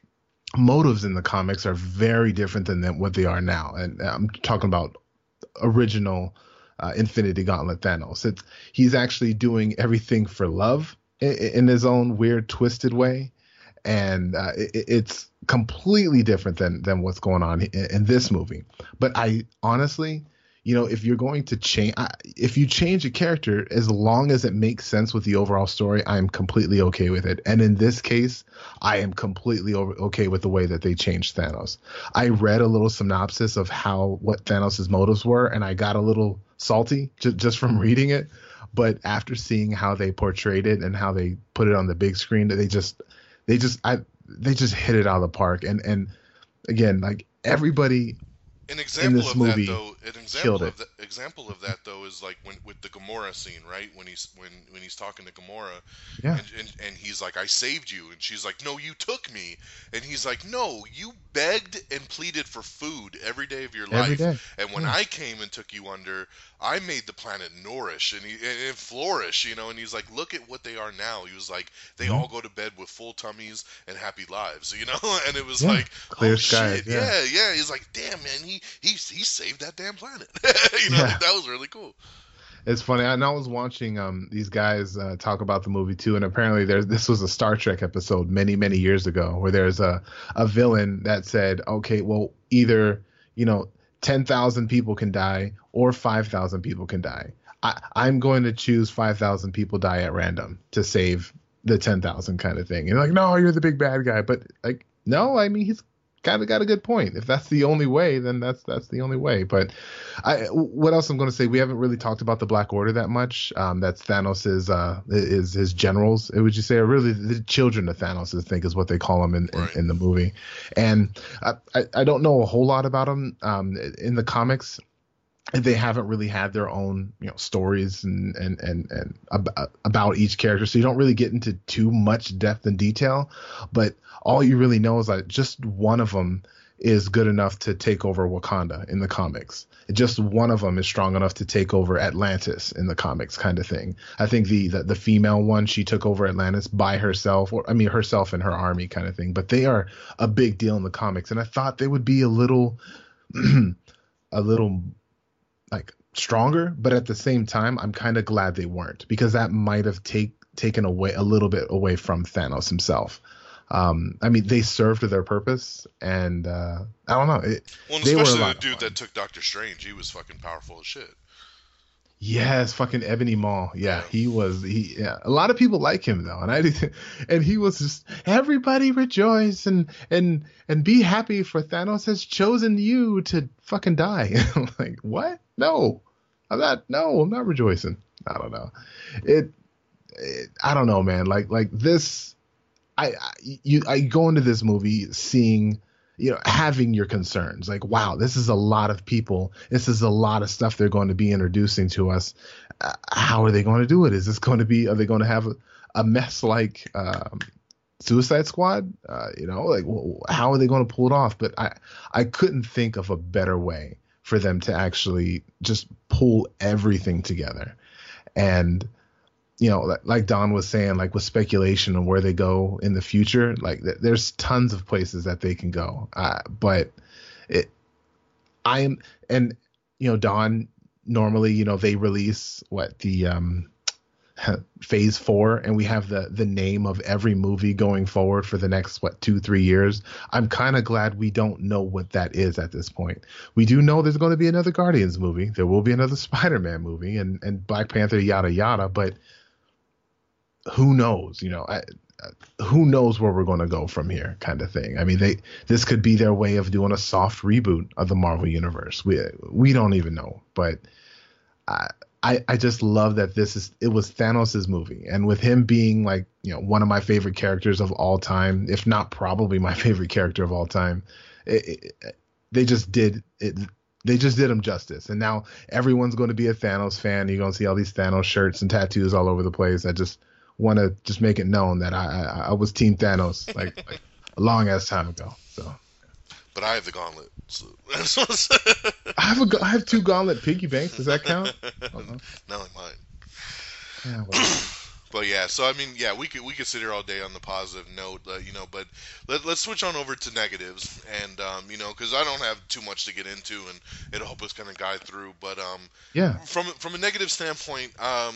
motives in the comics are very different than, than what they are now, and I'm talking about original uh, Infinity Gauntlet Thanos. It's he's actually doing everything for love in, in his own weird, twisted way, and uh, it, it's completely different than than what's going on in, in this movie. But I honestly. You know, if you're going to change, if you change a character, as long as it makes sense with the overall story, I'm completely okay with it. And in this case, I am completely over, okay with the way that they changed Thanos. I read a little synopsis of how what Thanos' motives were, and I got a little salty just, just from reading it. But after seeing how they portrayed it and how they put it on the big screen, they just, they just, I, they just hit it out of the park. And and again, like everybody. An example of movie that, though, an example of that, example of that, though, is like when with the Gamora scene, right? When he's when when he's talking to Gamora, yeah, and, and and he's like, "I saved you," and she's like, "No, you took me," and he's like, "No, you begged and pleaded for food every day of your every life, day. and when yeah. I came and took you under, I made the planet nourish and, he, and, and flourish, you know." And he's like, "Look at what they are now." He was like, "They mm-hmm. all go to bed with full tummies and happy lives," you know. And it was yeah. like, clear oh, skies. shit. Yeah. yeah, yeah. He's like, "Damn, man, he he he saved that damn planet." you know, Yeah. that was really cool. It's funny. I, I was watching um these guys uh, talk about the movie too, and apparently there's this was a Star Trek episode many many years ago where there's a a villain that said, okay, well either you know ten thousand people can die or five thousand people can die. I, I'm going to choose five thousand people die at random to save the ten thousand kind of thing. And you're like, no, you're the big bad guy, but like no, I mean he's kind of got a good point. If that's the only way, then that's that's the only way. But I, what else I'm going to say? We haven't really talked about the Black Order that much. Um, that's Thanos's uh, is his generals. Would you say, or really the children of Thanos? I think is what they call them in, right. in, in the movie. And I, I, I don't know a whole lot about them um, in the comics. They haven't really had their own, you know, stories and and and and ab- about each character, so you don't really get into too much depth and detail. But all you really know is that just one of them is good enough to take over Wakanda in the comics. Just one of them is strong enough to take over Atlantis in the comics, kind of thing. I think the the, the female one, she took over Atlantis by herself, or I mean herself and her army, kind of thing. But they are a big deal in the comics, and I thought they would be a little, a little. like stronger, but at the same time, I'm kind of glad they weren't, because that might have take taken away a little bit away from Thanos himself. Um, I mean, they served their purpose, and uh, I don't know. It, well, and they were a especially lot the dude of fun. that took Doctor Strange, he was fucking powerful as shit. Yes, fucking Ebony Maw. Yeah, Yeah. he was. He. Yeah, a lot of people like him though, and I did. And he was just everybody rejoice and and and be happy, for Thanos has chosen you to fucking die. I'm like, what? No, I'm not. No, I'm not rejoicing. I don't know. It, it I don't know, man. Like like this, I, I you I go into this movie seeing, you know, having your concerns. Like, wow, this is a lot of people. This is a lot of stuff they're going to be introducing to us. Uh, how are they going to do it? Is this going to be? Are they going to have a, a mess like um, Suicide Squad? Uh, you know, like wh- how are they going to pull it off? But I I couldn't think of a better way for them to actually just pull everything together. And you know, like, like Don was saying, like with speculation on where they go in the future, like th- there's tons of places that they can go. Uh, but it, I am, and you know, Don normally, you know, they release what the um, phase four, and we have the the name of every movie going forward for the next what two three years. I'm kind of glad we don't know what that is at this point. We do know there's going to be another Guardians movie, there will be another Spider-Man movie, and and Black Panther, yada yada. But who knows? You know, I, who knows where we're going to go from here, kind of thing. I mean, they this could be their way of doing a soft reboot of the Marvel universe. We we don't even know, but I. I, I just love that this is it was Thanos' movie, and with him being like, you know, one of my favorite characters of all time, if not probably my favorite character of all time, it, it, they just did it. They just did him justice, and now everyone's going to be a Thanos fan. You're going to see all these Thanos shirts and tattoos all over the place. I just want to just make it known that I I, I was Team Thanos like, like a long ass time ago. So. But I have the gauntlet. So. I have a I have two gauntlet piggy banks. Does that count? Not like mine. Yeah, well. But yeah, so I mean, yeah, we could we could sit here all day on the positive note, uh, you know. But let, let's switch on over to negatives, and um, you know, because I don't have too much to get into, and it'll help us kind of guide through. But um, yeah, from from a negative standpoint, um,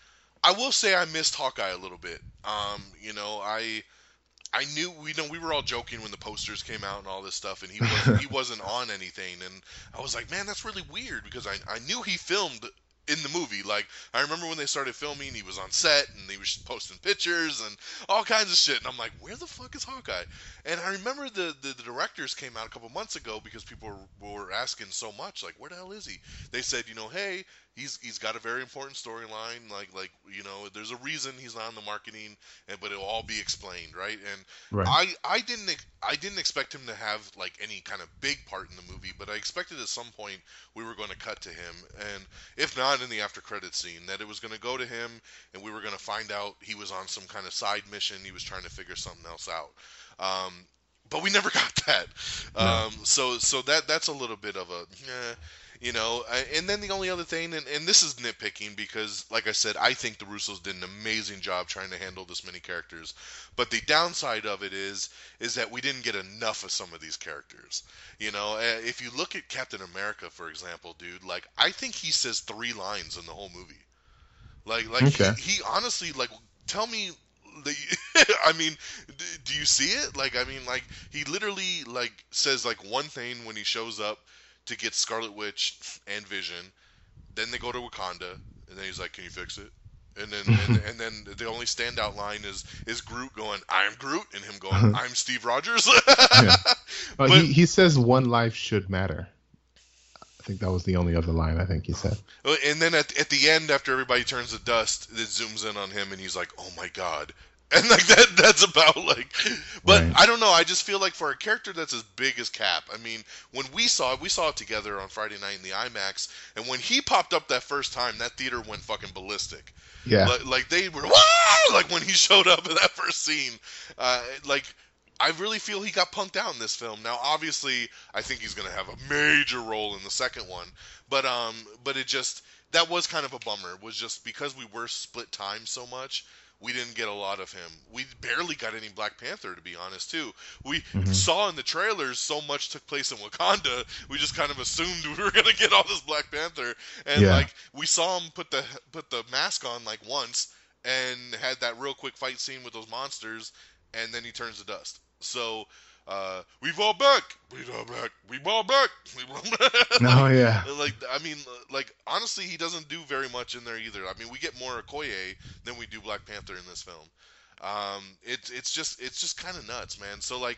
I will say I missed Hawkeye a little bit. Um, you know, I. I knew we know we were all joking when the posters came out and all this stuff, and he wasn't, he wasn't on anything, and I was like, man, that's really weird because I I knew he filmed in the movie. Like I remember when they started filming, he was on set and he was posting pictures and all kinds of shit, and I'm like, where the fuck is Hawkeye? And I remember the the, the directors came out a couple months ago because people were, were asking so much, like, where the hell is he? They said, you know, hey. He's he's got a very important storyline, like like you know, there's a reason he's not in the marketing, and but it'll all be explained, right? And right. I I didn't I didn't expect him to have like any kind of big part in the movie, but I expected at some point we were going to cut to him, and if not in the after credit scene, that it was going to go to him, and we were going to find out he was on some kind of side mission, he was trying to figure something else out. Um, but we never got that. No. Um, so so that that's a little bit of a. Eh, You know, and then the only other thing, and, and this is nitpicking because, like I said, I think the Russos did an amazing job trying to handle this many characters. But the downside of it is, is that we didn't get enough of some of these characters. You know, if you look at Captain America, for example, dude, like I think he says three lines in the whole movie. Like, like okay. he, he honestly, like, tell me. The, I mean, do you see it? Like, I mean, like he literally like says like one thing when he shows up to get Scarlet Witch and Vision. Then they go to Wakanda, and then he's like, "Can you fix it?" And then and, and then the only standout line is is Groot going, "I'm Groot," and him going, "I'm Steve Rogers." yeah. uh, but, he he says one life should matter. I think that was the only other line I think he said. And then at at the end, after everybody turns to dust, it zooms in on him, and he's like, "Oh my god." And like that that's about like but right. I don't know, I just feel like for a character that's as big as Cap, I mean, when we saw it, we saw it together on Friday night in the IMAX, and when he popped up that first time, that theater went fucking ballistic. Yeah. Like, like they were Wah! Like when he showed up in that first scene. Uh like I really feel he got punked out in this film. Now obviously I think he's gonna have a major role in the second one. But um but it just that was kind of a bummer, was just because we were split time so much. We didn't get a lot of him. We barely got any Black Panther, to be honest, too. We mm-hmm. saw in the trailers so much took place in Wakanda, we just kind of assumed we were going to get all this Black Panther. And, yeah. like, we saw him put the put the mask on, like, once, and had that real quick fight scene with those monsters, and then he turns to dust. So, uh, we've all back. We've all back. We've all back. We've all back. Oh, yeah. Like, I mean, like, honestly, he doesn't do very much in there either. I mean, we get more Okoye than we do Black Panther in this film. Um, it's it's just it's just kind of nuts, man. So, like,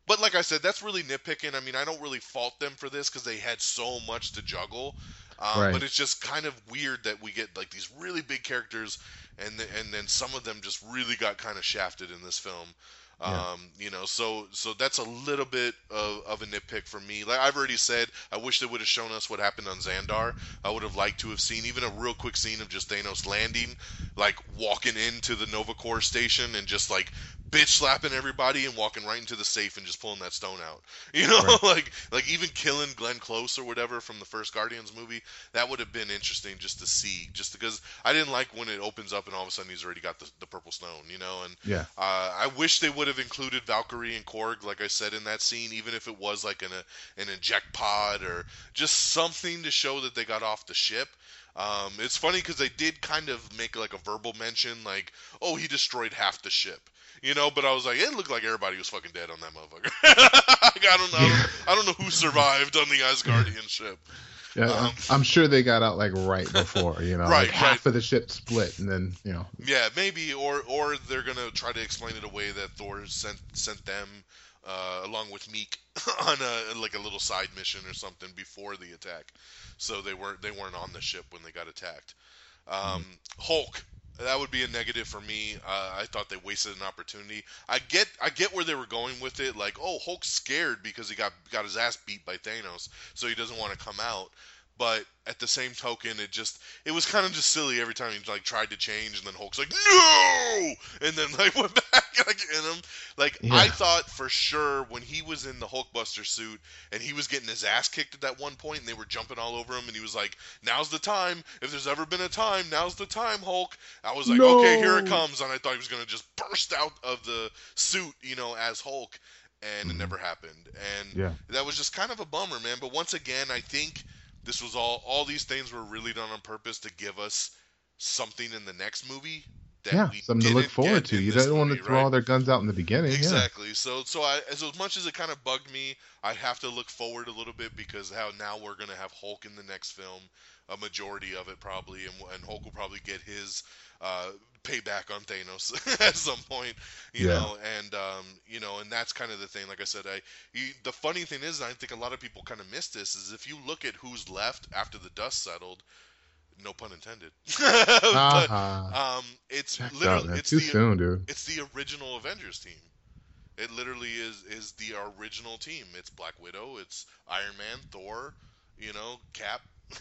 but like I said, that's really nitpicking. I mean, I don't really fault them for this because they had so much to juggle. Um, Right. But it's just kind of weird that we get like these really big characters, and th- and then some of them just really got kind of shafted in this film. Um, Yeah. you know, so so that's a little bit of, of a nitpick for me. Like I've already said, I wish they would have shown us what happened on Xandar. I would have liked to have seen even a real quick scene of just Thanos landing, like walking into the Nova Corps station and just like bitch slapping everybody and walking right into the safe and just pulling that stone out. You know, Right. like like even killing Glenn Close or whatever from the first Guardians movie. That would have been interesting just to see, just because I didn't like when it opens up and all of a sudden he's already got the, the purple stone. You know, and Yeah. uh, I wish they would have included Valkyrie and Korg, like I said, in that scene, even if it was like an, a, an eject pod or just something to show that they got off the ship. Um, it's funny because they did kind of make like a verbal mention, like, oh, he destroyed half the ship. You know, but I was like, it looked like everybody was fucking dead on that motherfucker. Like, I don't know. I don't, I don't know who survived on the Asgardian ship. Yeah, Um, I'm- I'm sure they got out like right before, you know, Right, like half right. of the ship split, and then you know, Yeah, maybe, or or they're gonna try to explain it away that Thor sent sent them uh, along with Meek on a like a little side mission or something before the attack, so they weren't they weren't on the ship when they got attacked. Um, Hulk, that would be a negative for me. Uh, I thought they wasted an opportunity. I get I get where they were going with it, like, oh, Hulk's scared because he got got his ass beat by Thanos, so he doesn't want to come out. But at the same token, it just it was kind of just silly every time he like tried to change, and then Hulk's like no, and then like went back like in him. Like Yeah. I thought for sure when he was in the Hulkbuster suit and he was getting his ass kicked at that one point, and they were jumping all over him, and he was like, "Now's the time. If there's ever been a time, now's the time, Hulk." I was like, No. "Okay, here it comes," and I thought he was gonna just burst out of the suit, you know, as Hulk, and it never happened. And Yeah. that was just kind of a bummer, man. But once again, I think this was all all these things were really done on purpose to give us something in the next movie that yeah, we something to look didn't forward get to. in You this don't want to movie, throw right? all their guns out in the beginning. Exactly. So so I as much as it kind of bugged me, I have to look forward a little bit because how now we're gonna have Hulk in the next film, a majority of it probably, and, and Hulk will probably get his uh, payback on Thanos at some point, you Yeah. know, and um, you know, and that's kind of the thing. Like I said, I you, the funny thing is, I think a lot of people kind of miss this. Is if you look at who's left after the dust settled. No pun intended. Yeah. but Uh-huh. um, it's Checked out, literally man. it's Too the soon, dude. it's the original Avengers team. It literally is is the original team. It's Black Widow, it's Iron Man, Thor, you know, Cap,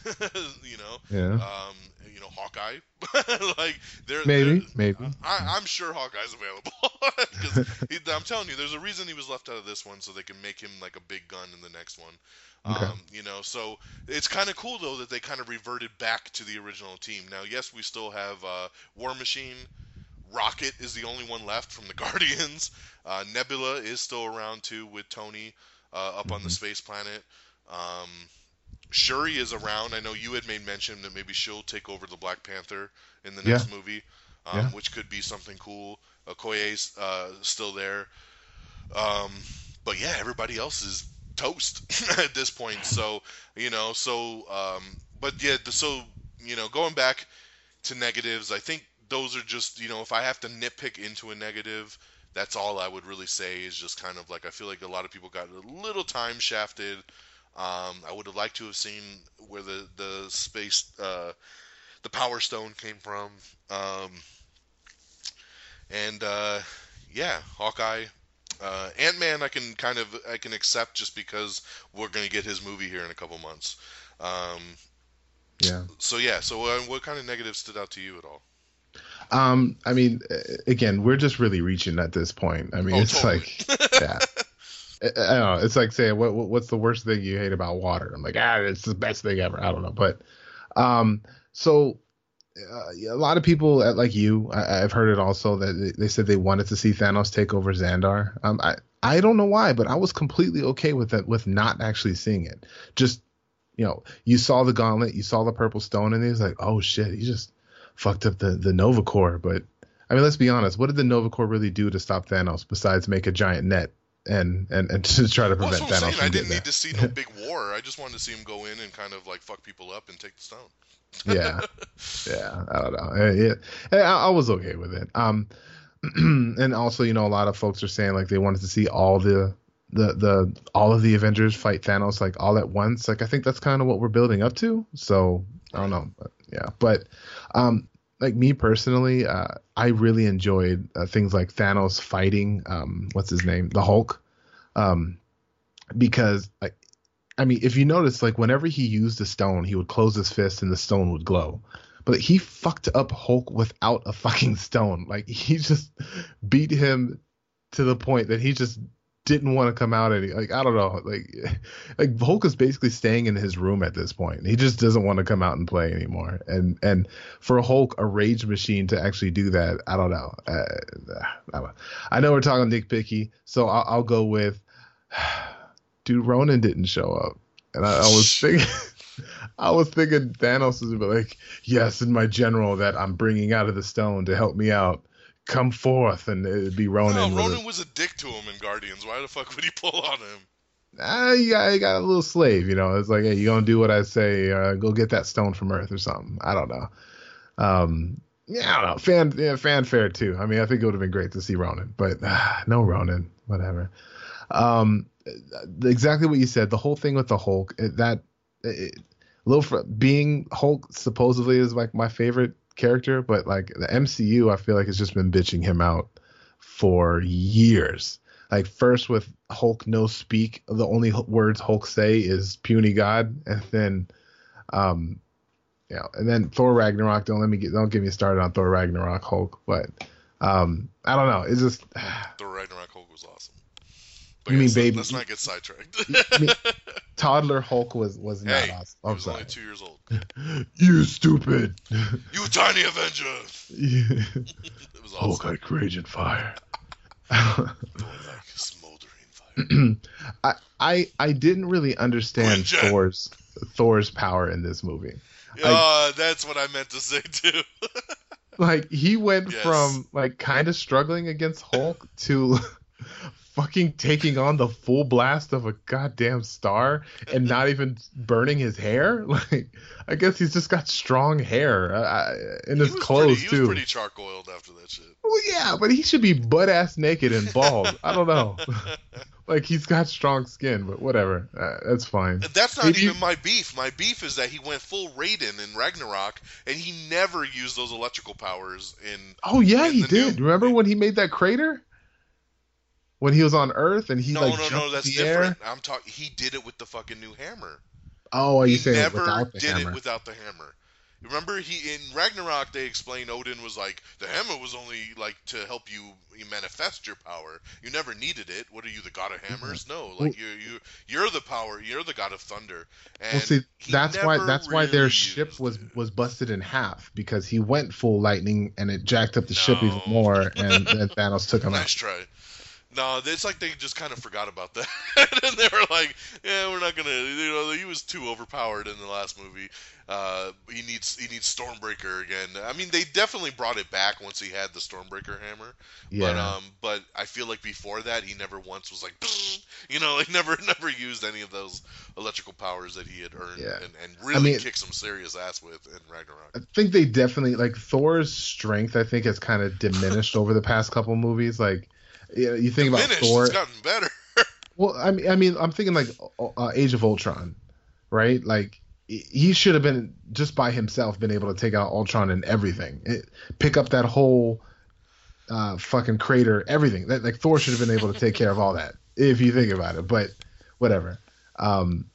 you know, Yeah. um, you know, Hawkeye. Like they're Maybe, they're- maybe. I, I'm sure Hawkeye's available because I'm telling you, there's a reason he was left out of this one, so they can make him like a big gun in the next one. Okay. Um, you know, so it's kind of cool though that they kind of reverted back to the original team. Now, yes, we still have uh, War Machine. Rocket is the only one left from the Guardians. Uh, Nebula is still around too with Tony uh, up on the space planet. Um, Shuri is around. I know you had made mention that maybe she'll take over the Black Panther in the next movie, um, Yeah. which could be something cool. Okoye's uh, still there. Um, but yeah, everybody else is toast at this point. So, you know, so, um, but yeah, the, so, you know, going back to negatives, I think those are just, you know, if I have to nitpick into a negative, that's all I would really say is just kind of like, I feel like a lot of people got a little time shafted. Um, I would have liked to have seen where the, the space, uh, the Power Stone came from. Um, and, uh, yeah, Hawkeye, uh, Ant-Man I can kind of, I can accept just because we're going to get his movie here in a couple months. Um, Yeah. so yeah, so uh, what kind of negatives stood out to you at all? Um, I mean, uh, again, we're just really reaching at this point. I mean, Oh, it's totally. like, yeah. I, I don't know. It's like saying, what, what what's the worst thing you hate about water? I'm like, ah, it's the best thing ever. I don't know, but, um, so uh, a lot of people uh, like you, I, I've heard it also that they, they said they wanted to see Thanos take over Xandar. Um, I I don't know why, but I was completely okay with that, with not actually seeing it. Just, you know, you saw the gauntlet, you saw the purple stone, and he was like, oh shit, he just fucked up the, the Nova Corps. But I mean, let's be honest, what did the Nova Corps really do to stop Thanos besides make a giant net and and, and to try to Well, prevent that's what I'm Thanos saying. I from didn't getting need there? to see no big war. I just wanted to see him go in and kind of like fuck people up and take the stone. yeah, yeah, I don't know. Uh, Yeah, I, I was okay with it. Um, and also, you know, a lot of folks are saying like they wanted to see all the the the all of the Avengers fight Thanos like all at once. Like I think that's kind of what we're building up to. So I don't know, but, yeah. But um, like me personally, uh, I really enjoyed uh, things like Thanos fighting um, what's his name, the Hulk, um, because like I mean, if you notice, like whenever he used the stone, he would close his fist and the stone would glow. But he fucked up Hulk without a fucking stone. Like he just beat him to the point that he just didn't want to come out any. Like I don't know. Like like Hulk is basically staying in his room at this point. He just doesn't want to come out and play anymore. And and for Hulk, a rage machine to actually do that, I don't know. Uh, I, don't know. I know we're talking nitpicky, so I'll, I'll go with. Dude, Ronan didn't show up, and I, I was thinking. I was thinking Thanos was like, yes, and my general that I'm bringing out of the stone to help me out, come forth, and it'd be Ronan. No, Ronan a, was a dick to him in Guardians. Why the fuck would he pull on him? Ah, you got, you got a little slave, you know. It's like, hey, you gonna do what I say? Uh, go get that stone from Earth or something. I don't know. Um, yeah, I don't know. Fan, yeah, fanfare too. I mean, I think it would have been great to see Ronan, but uh, no Ronan. Whatever. Um, exactly what you said. The whole thing with the Hulk, it, that. It, Little fr- being Hulk supposedly is like my favorite character, but like the M C U, I feel like has just been bitching him out for years. Like first with Hulk no speak, the only words Hulk say is puny God, and then, um, yeah, and then Thor Ragnarok. Don't let me get don't get me started on Thor Ragnarok Hulk, but um, I don't know. It's just Thor Ragnarok Hulk was awesome. But you mean let's, baby? Let's not get sidetracked. I mean, toddler Hulk was was not hey, awesome. he I'm was sorry. only two years old. You stupid. You tiny Avenger. Yeah. It was Hulk awesome. like rage and fire. Going like smoldering fire. I, I I didn't really understand Quinjet. Thor's Thor's power in this movie. Uh, that's what I meant to say too. Like he went Yes. from like kind of struggling against Hulk to fucking taking on the full blast of a goddamn star and not even burning his hair. Like I guess he's just got strong hair uh, in his he was clothes pretty, too. He was pretty charcoaled after that shit. Well, yeah, but he should be butt ass naked and bald. I don't know. Like he's got strong skin, but whatever. Uh, that's fine. That's not If you- even my beef. My beef is that he went full Raiden in Ragnarok, and he never used those electrical powers in. Oh yeah, in he the did. new- Remember when he made that crater? When he was on Earth and he No, like no, jumped no. in That's the different. air. I'm talking. He did it with the fucking new hammer. Oh, are you He saying never without the did hammer? it without the hammer. Remember, he in Ragnarok they explained Odin was like the hammer was only like to help you, you manifest your power. You never needed it. What are you, the god of hammers? No, like Well- you you you're the power. You're the god of thunder. And Well, see, he that's why never that's why their really ship used was it. was busted in half because he went full lightning and it jacked up the ship even No. more, and then Thanos took him Nice out. try. No, it's like they just kind of forgot about that, and they were like, "Yeah, we're not gonna." You know, he was too overpowered in the last movie. Uh, he needs he needs Stormbreaker again. I mean, they definitely brought it back once he had the Stormbreaker hammer. But Yeah. um, but I feel like before that, he never once was like, you know, he never never used any of those electrical powers that he had earned, Yeah. and, and really mean- kicked some serious ass with in Ragnarok. I think they definitely like Thor's strength. I think has kind of diminished over the past couple movies. Like, you know, you think about Diminished, Thor. it's gotten better. Well, I mean, I mean, I'm thinking like uh, Age of Ultron, right? Like he should have been just by himself been able to take out Ultron and everything, it, pick up that whole uh, fucking crater, everything. That like Thor should have been able to take care of all that if you think about it. But whatever. Um,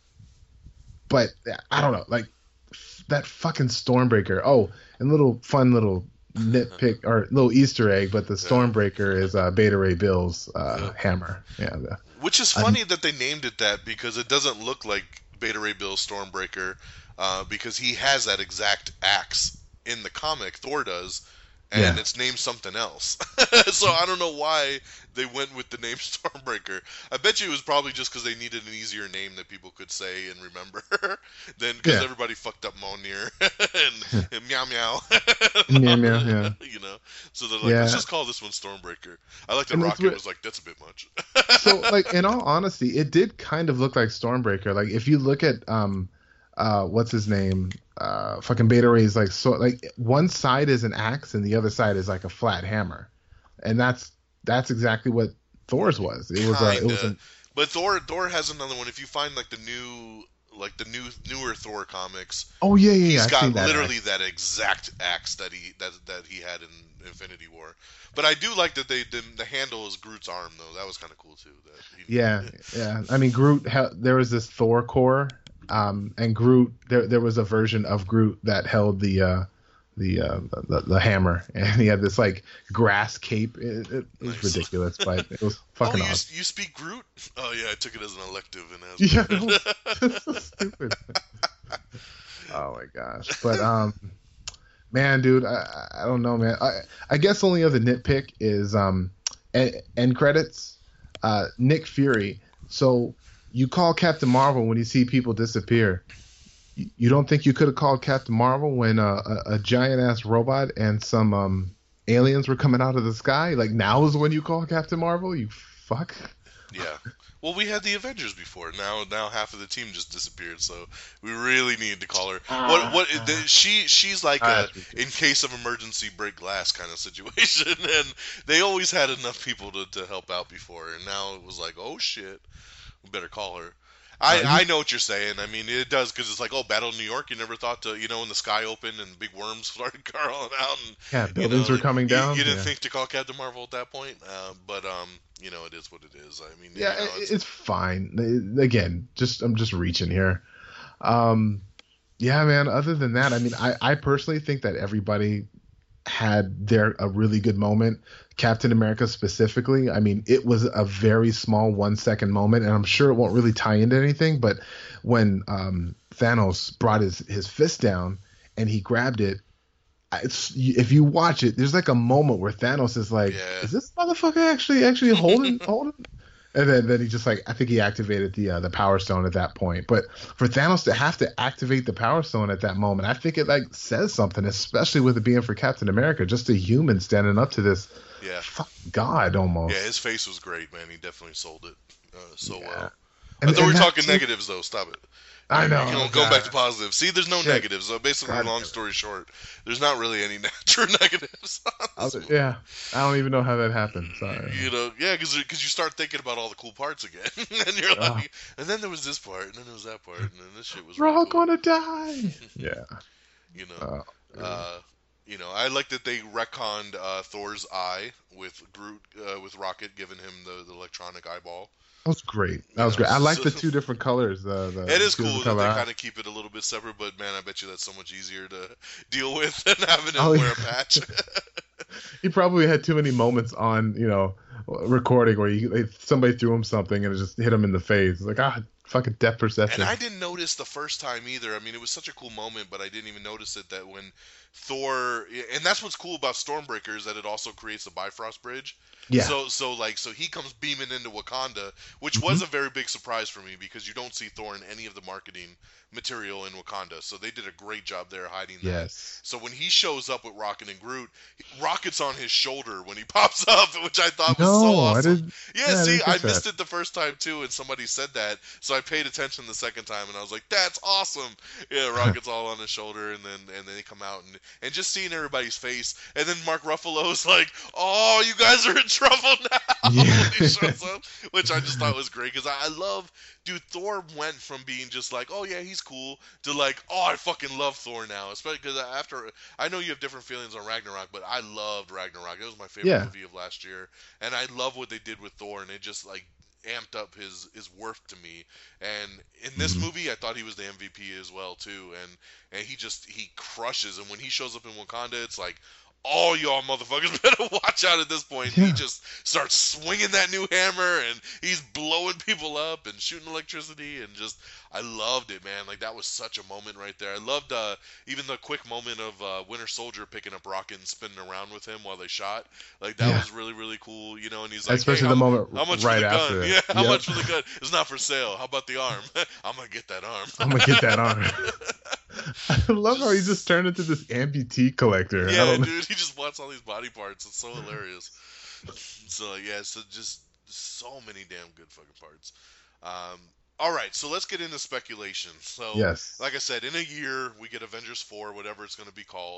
but I don't know, like f- that fucking Stormbreaker. Oh, and little fun little nitpick or little Easter egg, but the Stormbreaker is uh, Beta Ray Bill's uh, hammer. Yeah. The, Which is funny that they named it that because it doesn't look like Beta Ray Bill's Stormbreaker uh, because he has that exact axe in the comic, Thor does, and Yeah. it's named something else. So I don't know why they went with the name Stormbreaker. I bet you it was probably just because they needed an easier name that people could say and remember than because Yeah. everybody fucked up Mjolnir and, and Meow Meow. Meow Meow, yeah. You know? So they're like, Yeah. let's just call this one Stormbreaker. I like that And it's Rocket weird- was like, that's a bit much. So like in all honesty, it did kind of look like Stormbreaker. Like if you look at um uh what's his name? Uh fucking Beta Ray's like so like one side is an axe and the other side is like a flat hammer. And that's that's exactly what Thor's was. It was a it was Kinda. a But Thor Thor has another one. If you find like the new like the new newer Thor comics, Oh yeah, yeah, yeah. he's I've got seen that literally act. that exact axe that he that that he had in Infinity War. But I do like that they the, the handle is Groot's arm though. That was kind of cool too. That he, Yeah, yeah. I mean, Groot. Hel- there was this Thor core, um, and Groot. There, there was a version of Groot that held the, uh, the, uh, the, the hammer, and he had this like grass cape. It, it was Nice. ridiculous, but it was Oh, fucking you, awesome. you speak Groot? Oh yeah, I took it as an elective in Yeah, Asbury. it was so stupid. Oh my gosh! But um, man, dude, I, I don't know, man. I I guess only other nitpick is um, end, end credits. Uh, Nick Fury. So you call Captain Marvel when you see people disappear. You, you don't think you could have called Captain Marvel when uh, a, a giant ass robot and some um aliens were coming out of the sky? Like now is when you call Captain Marvel? You fuck. Yeah. Well, we had the Avengers before. Now, now half of the team just disappeared. So we really need to call her. What? What? The, she? She's like Ah, a that's ridiculous. in case of emergency break glass kind of situation. And they always had enough people to, to help out before. And now it was like, oh shit, we better call her. I, Uh, you- I know what you're saying. I mean, it does because it's like, oh, Battle of New York. You never thought to, you know, when the sky opened and big worms started crawling out and Yeah, you buildings know, were coming you- down. You, didn't yeah. think to call Captain Marvel at that point, uh, but um, you know, it is what it is. I mean, Yeah, you know, it- it's fine. Again, just I'm just reaching here. Um, yeah, man. Other than that, I mean, I, I personally think that everybody had their a really good moment. Captain America specifically. I mean, it was a very small one second moment, and I'm sure it won't really tie into anything. But when um, Thanos brought his his fist down and he grabbed it. It's, if you watch it, there's like a moment where Thanos is like, Yeah. "Is this motherfucker actually actually holding holding?" And then, then he just like I think he activated the uh, the Power Stone at that point. But for Thanos to have to activate the Power Stone at that moment, I think it like says something, especially with it being for Captain America, just a human standing up to this yeah. fuck god almost. Yeah, his face was great, man. He definitely sold it uh, so Yeah. well. And- I thought we and were that talking too- negatives, though. Stop it. I know. You know, God. going back to positive. See, there's no Shit. negatives. So basically, God long damn it. story short, there's not really any true negatives. on I this was- movie. yeah, I don't even know how that happened. Sorry. You know, yeah, because you start thinking about all the cool parts again, and you're like, Ah. and then there was this part, and then there was that part, and then this shit was. We're really all cool. gonna die. Yeah. You know, Uh, uh, you know, I like that they retconned uh, Thor's eye with Groot, uh, with Rocket giving him the, the electronic eyeball. That was great. That You was know, great. I like so- the two different colors. The, the It is two cool different that they color kind of keep it a little bit separate, but man, I bet you that's so much easier to deal with than having him Oh, wear yeah. a patch. He probably had too many moments on, you know, recording where you, they, somebody threw him something and it just hit him in the face. It's like, ah, fucking depth perception. And I didn't notice the first time either. I mean, it was such a cool moment, but I didn't even notice it that when Thor, and that's what's cool about Stormbreaker is that it also creates a Bifrost bridge. Yeah. So, so like, so he comes beaming into Wakanda, which Mm-hmm. was a very big surprise for me because you don't see Thor in any of the marketing material in Wakanda. So they did a great job there hiding that. Yes. So when he shows up with Rocket and Groot, Rocket's on his shoulder when he pops up, which I thought was No, so I awesome. didn't. Yeah, yeah, I see, didn't I catch missed that. it the first time too, and somebody said that, so I paid attention the second time, and I was like, "That's awesome!" Yeah, Rocket's all on his shoulder, and then and then they come out, and and just seeing everybody's face, and then Mark Ruffalo's like, "Oh, you guys are in trouble now," Yeah. when he shows up, which I just thought was great because I, I love, dude. Thor went from being just like, "Oh yeah, he's cool," to like, "Oh, I fucking love Thor now," especially because after I know you have different feelings on Ragnarok, but I loved Ragnarok. It was my favorite Yeah. movie of last year, and I love what they did with Thor, and it just like amped up his his worth to me. And in this Mhm. movie, I thought he was the M V P as well too, and and he just he crushes. And when he shows up in Wakanda, it's like, all y'all motherfuckers better watch out at this point. Yeah. He just starts swinging that new hammer, and he's blowing people up and shooting electricity, and just I loved it, man. Like that was such a moment right there. I loved uh, even the quick moment of uh, Winter Soldier picking up Rocket and spinning around with him while they shot. Like that Yeah. was really really cool, you know. And he's like, Especially hey, the how, moment how much right for the after gun? it. Yeah, how Yep. much for the gun? It's not for sale. How about the arm? I'm gonna get that arm. I'm gonna get that on. I love how he just turned into this amputee collector. I Yeah, don't know. dude, he just wants all these body parts. It's so hilarious. So yeah, so just so many damn good fucking parts. Um, all right, so let's get into speculation. So, Yes. like I said, in a year we get Avengers four, whatever it's going to be called.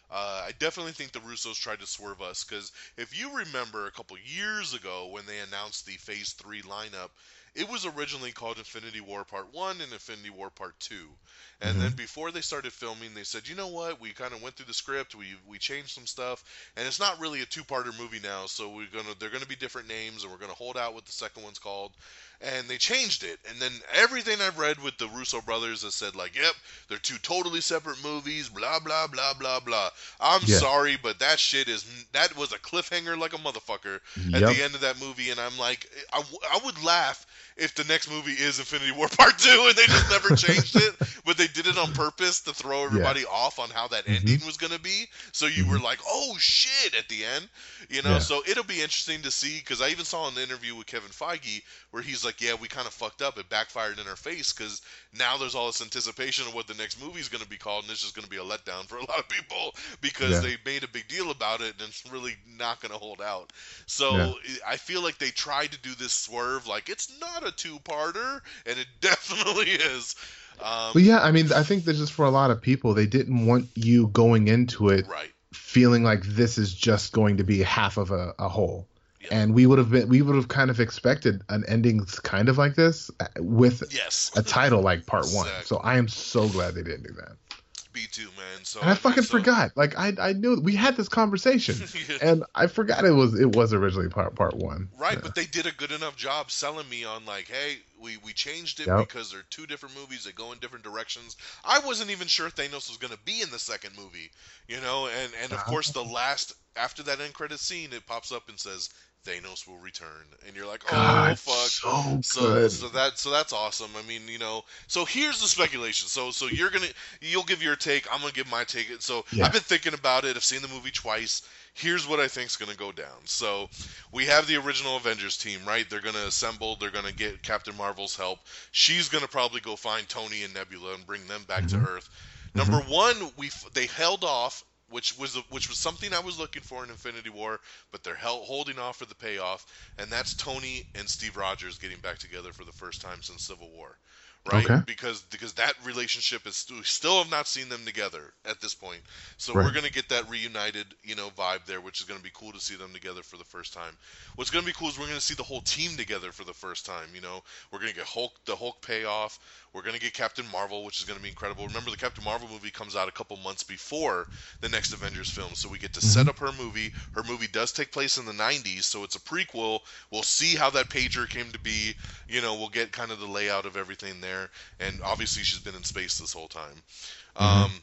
Uh, I definitely think the Russos tried to swerve us, because if you remember a couple years ago when they announced the Phase three lineup, it was originally called Infinity War Part one and Infinity War Part two. And Mhm. then before they started filming, they said, you know what, we kind of went through the script, we we changed some stuff, and it's not really a two-parter movie now, so we're gonna they're gonna be different names, and we're gonna hold out what the second one's called. And they changed it, and then everything I've read with the Russo brothers has said, like, yep, they're two totally separate movies, blah blah blah blah blah. I'm Yeah. sorry, but that shit is that was a cliffhanger like a motherfucker at Yep. the end of that movie, and I'm like, I, w- I would laugh if the next movie is Infinity War Part two and they just never changed it, but they did it on purpose to throw everybody off on how that Mhm. ending was going to be, so you were Mhm. like, oh shit, at the end, you know. Yeah. So it'll be interesting to see, because I even saw an interview with Kevin Feige where he's like, yeah, we kind of fucked up, it backfired in our face, because now there's all this anticipation of what the next movie is going to be called, and it's just going to be a letdown for a lot of people, because Yeah. they made a big deal about it, and it's really not going to hold out. So Yeah. I feel like they tried to do this swerve, like it's not a two-parter, and it definitely is. Um, But yeah, I mean, I think that just for a lot of people, they didn't want you going into it right. feeling like this is just going to be half of a, a whole. Yeah. And we would have been, we would have kind of expected an ending kind of like this uh, with Yes. a title like part one. Exactly. So I am so glad they didn't do that. Me too, man. So And I fucking so- forgot. Like I, I knew we had this conversation, Yeah. and I forgot it was, it was originally part part one. Right, Yeah. but they did a good enough job selling me on, like, hey, we, we changed it Yep. because they're two different movies that go in different directions. I wasn't even sure Thanos was going to be in the second movie, you know, and, and of Uh-huh. course the last, after that end credit scene, it pops up and says, Thanos will return, and you're like, oh, God, fuck. so So, good. so that so that's awesome. I mean, you know, so here's the speculation. So so you're gonna you'll give your take. I'm gonna give my take. So Yeah. I've been thinking about it. I've seen the movie twice. Here's what I think's gonna go down. So we have the original Avengers team, right? They're gonna assemble. They're gonna get Captain Marvel's help. She's gonna probably go find Tony and Nebula and bring them back Mhm. to Earth. Number one, we f- they held off. Which was which was something I was looking for in Infinity War, but they're held, holding off for the payoff, and that's Tony and Steve Rogers getting back together for the first time since Civil War, right? Okay. Because because that relationship is we still have not seen them together at this point, so Right. we're gonna get that reunited, you know, vibe there, which is gonna be cool to see them together for the first time. What's gonna be cool is we're gonna see the whole team together for the first time. You know, we're gonna get Hulk, the Hulk payoff. We're gonna get Captain Marvel, which is gonna be incredible. Remember, the Captain Marvel movie comes out a couple months before the next Avengers film, so we get to set up her movie. Her movie does take place in the nineties, so it's a prequel. We'll see how that pager came to be. You know, we'll get kind of the layout of everything there, and obviously she's been in space this whole time. Um,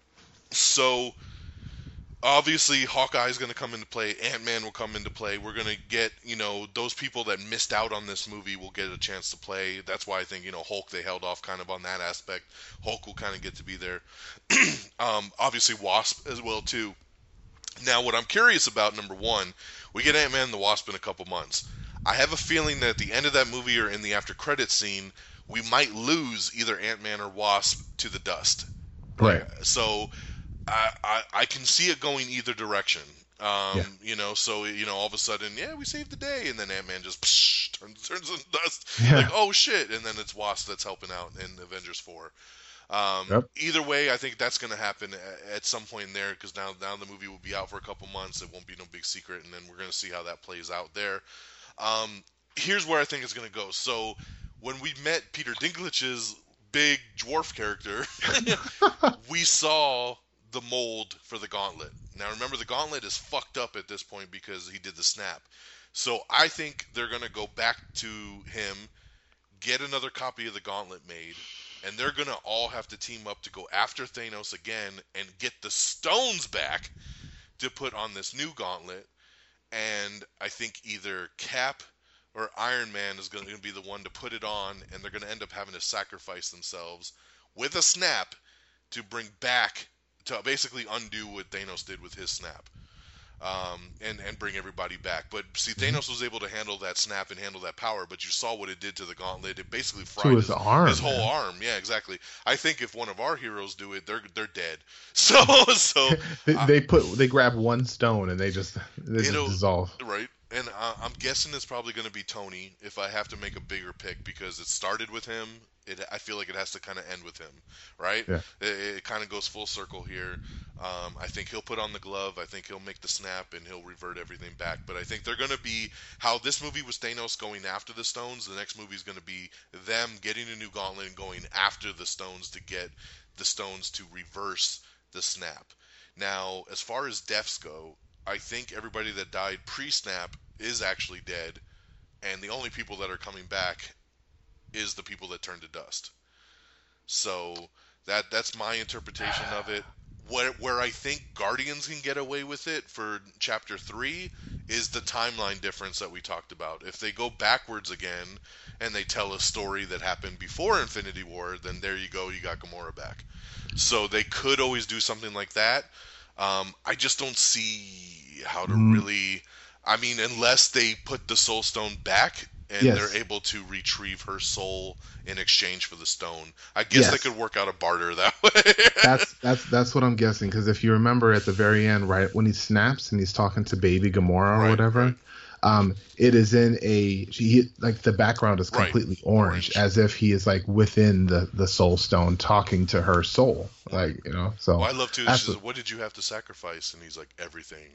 so obviously Hawkeye is going to come into play. Ant-Man will come into play. We're going to get, you know, those people that missed out on this movie will get a chance to play. That's why I think, you know, Hulk, they held off kind of on that aspect. Hulk will kind of get to be there. um, obviously Wasp as well too. Now what I'm curious about, number one, we get Ant-Man and the Wasp in a couple months. I have a feeling that at the end of that movie or in the after credit scene, we might lose either Ant-Man or Wasp to the dust. Right. So I, I, I can see it going either direction. Um, Yeah. You know, so, you know, all of a sudden, yeah, we saved the day, and then Ant-Man just psh, turns, turns into dust. Yeah. Like, oh, shit, and then it's Wasp that's helping out in Avengers four. Um, Yep. Either way, I think that's going to happen at, at some point in there, because now, now the movie will be out for a couple months. It won't be no big secret, and then we're going to see how that plays out there. Um, here's where I think it's going to go. So when we met Peter Dinklage's big dwarf character, we saw the mold for the gauntlet. Now remember, the gauntlet is fucked up at this point because he did the snap. So I think they're going to go back to him, get another copy of the gauntlet made, and they're going to all have to team up to go after Thanos again and get the stones back to put on this new gauntlet. And I think either Cap or Iron Man is going to be the one to put it on, and they're going to end up having to sacrifice themselves with a snap to bring back, to basically undo what Thanos did with his snap, um, and, and bring everybody back. But see, Thanos was able to handle that snap and handle that power, but you saw what it did to the gauntlet. It basically fried his arm, his whole man. arm. Yeah, exactly. I think if one of our heroes do it, they're they're dead. So so They, I- they put they grab one stone and they just they just It'll- dissolve. right. and uh, I'm guessing it's probably going to be Tony if I have to make a bigger pick because it started with him. It, I feel like it has to kind of end with him, right? Yeah. It, it kind of goes full circle here. Um, I think he'll put on the glove. I think he'll make the snap and he'll revert everything back. But I think they're going to be how this movie was Thanos going after the stones. The next movie is going to be them getting a new gauntlet and going after the stones to get the stones to reverse the snap. Now, as far as deaths go, I think everybody that died pre-snap is actually dead, and the only people that are coming back is the people that turn to dust. So that that's my interpretation of it. Where, where I think Guardians can get away with it for Chapter three is the timeline difference that we talked about. If they go backwards again and they tell a story that happened before Infinity War, then there you go, you got Gamora back. So they could always do something like that. Um, I just don't see how to Mm. really... I mean, unless they put the Soul Stone back and Yes. they're able to retrieve her soul in exchange for the stone. I guess Yes. they could work out a barter that way. That's that's that's what I'm guessing. Because if you remember at the very end, right when he snaps and he's talking to Baby Gamora or Right, whatever, right. um, it is in a he, like the background is Right. completely orange, Orange. as if he is like within the the Soul Stone talking to her soul, like you know. So Well, I love too. She that's says, what- "What did you have to sacrifice?" And he's like, "Everything."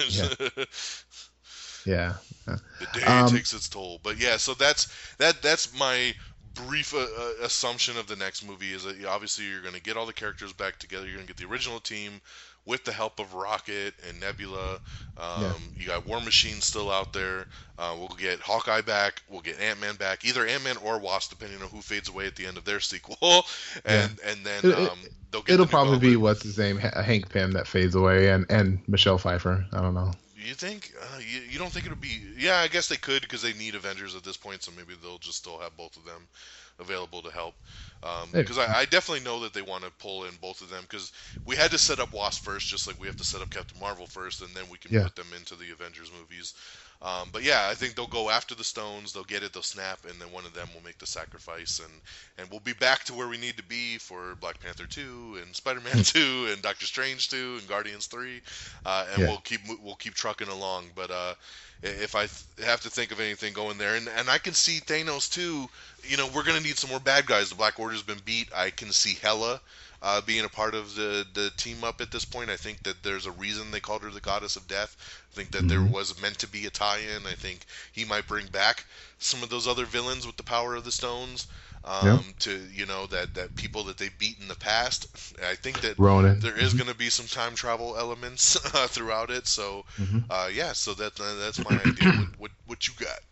yeah. yeah. The day Um, takes its toll. But yeah, so that's that. That's my brief uh, uh, assumption of the next movie is that you- obviously you're going to get all the characters back together. You're going to get the original team with the help of Rocket and Nebula. Um, Yeah. You got War Machine still out there. Uh, we'll get Hawkeye back. We'll get Ant-Man back. Either Ant-Man or Wasp, depending on who fades away at the end of their sequel. and and then It- it- um, they'll get It'll the new probably be gauntlet. what's his name, Ha- Hank Pym, that fades away, and and Michelle Pfeiffer. I don't know. You think? Uh, you, you don't think it'll be... Yeah, I guess they could because they need Avengers at this point, so maybe they'll just still have both of them available to help. Um, Maybe. because I, I definitely know that they want to pull in both of them because we had to set up Wasp first, just like we have to set up Captain Marvel first, and then we can Yeah. put them into the Avengers movies. Um, but yeah, I think they'll go after the stones, they'll get it, they'll snap, and then one of them will make the sacrifice, and, and we'll be back to where we need to be for Black Panther two, and Spider-Man two, and Doctor Strange two, and Guardians three, uh, and Yeah. we'll keep mo- we'll keep trucking along. But uh, if I th- have to think of anything going there, and, and I can see Thanos too. You know, we're gonna need some more bad guys. The Black Order's been beat. I can see Hela uh, being a part of the the team up at this point. I think that there's a reason they called her the Goddess of Death. I think that there Mhm. was meant to be a tie-in. I think he might bring back some of those other villains with the power of the stones. Um, Yeah. To you know that that people that they've beat in the past. I think that Ronan. there is going to be some time travel elements uh, throughout it. So Mhm. uh, yeah, so that uh, that's my idea. What, what what you got?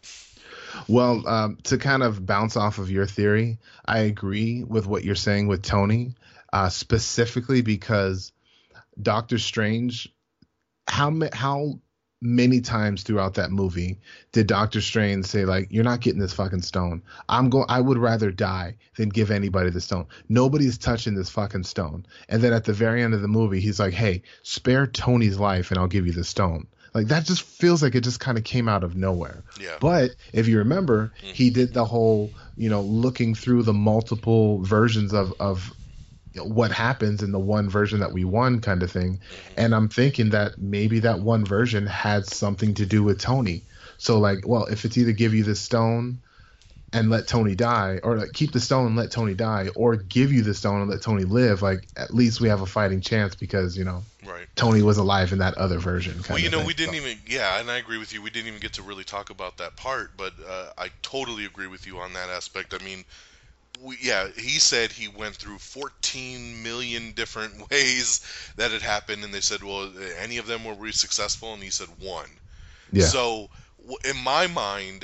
Well, um, to kind of bounce off of your theory, I agree with what you're saying with Tony, uh, specifically because Doctor Strange. How ma- how many times throughout that movie did Doctor Strange say like, "You're not getting this fucking stone. I'm going. I would rather die than give anybody the stone. Nobody's touching this fucking stone." And then at the very end of the movie, he's like, "Hey, spare Tony's life, and I'll give you the stone." Like that just feels like it just kind of came out of nowhere. Yeah. But if you remember, Mhm. he did the whole, you know, looking through the multiple versions of of you know, what happens in the one version that we won kind of thing. And I'm thinking that maybe that one version had something to do with Tony. So like, well, if it's either give you the stone and let Tony die, or like keep the stone and let Tony die, or give you the stone and let Tony live, like at least we have a fighting chance because, you know, Right. Tony was alive in that other version. Kind Well, you of know, thing. we didn't So- even, yeah, and I agree with you. We didn't even get to really talk about that part, but uh, I totally agree with you on that aspect. I mean, we, yeah, he said he went through fourteen million different ways that it happened, and they said, well, any of them were we successful? And he said one. Yeah. So, w- in my mind,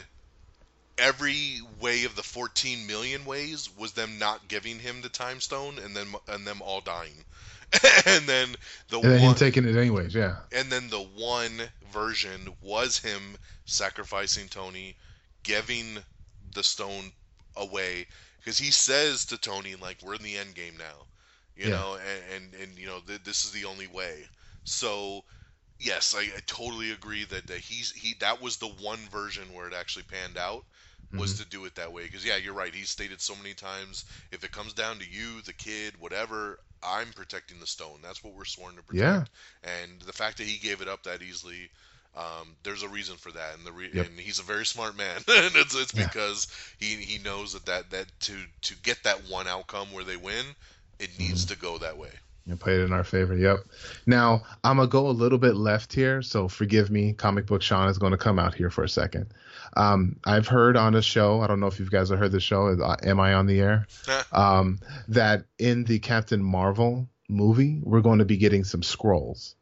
every way of the fourteen million ways was them not giving him the time stone, and then and them all dying. and then the and then one him taking it anyways, yeah. and then the one version was him sacrificing Tony, giving the stone away, because he says to Tony, like, we're in the end game now, you Yeah. know, and, and, and you know, th- this is the only way. So, yes, I, I totally agree that, that he's he that was the one version where it actually panned out, was Mm-hmm. to do it that way. Because, yeah, you're right. He's stated so many times, if it comes down to you, the kid, whatever, I'm protecting the stone. That's what we're sworn to protect. Yeah. And the fact that he gave it up that easily, Um, there's a reason for that, and the re- Yep. and he's a very smart man, and it's it's Yeah. because he he knows that, that that to to get that one outcome where they win, it needs Mm-hmm. to go that way. You played it in our favor. Yep. Now I'm gonna go a little bit left here, so forgive me. Comic Book Sean is going to come out here for a second. Um, I've heard on a show. I don't know if you guys have heard the show. uh, Am I on the air? um, that in the Captain Marvel movie, we're going to be getting some scrolls.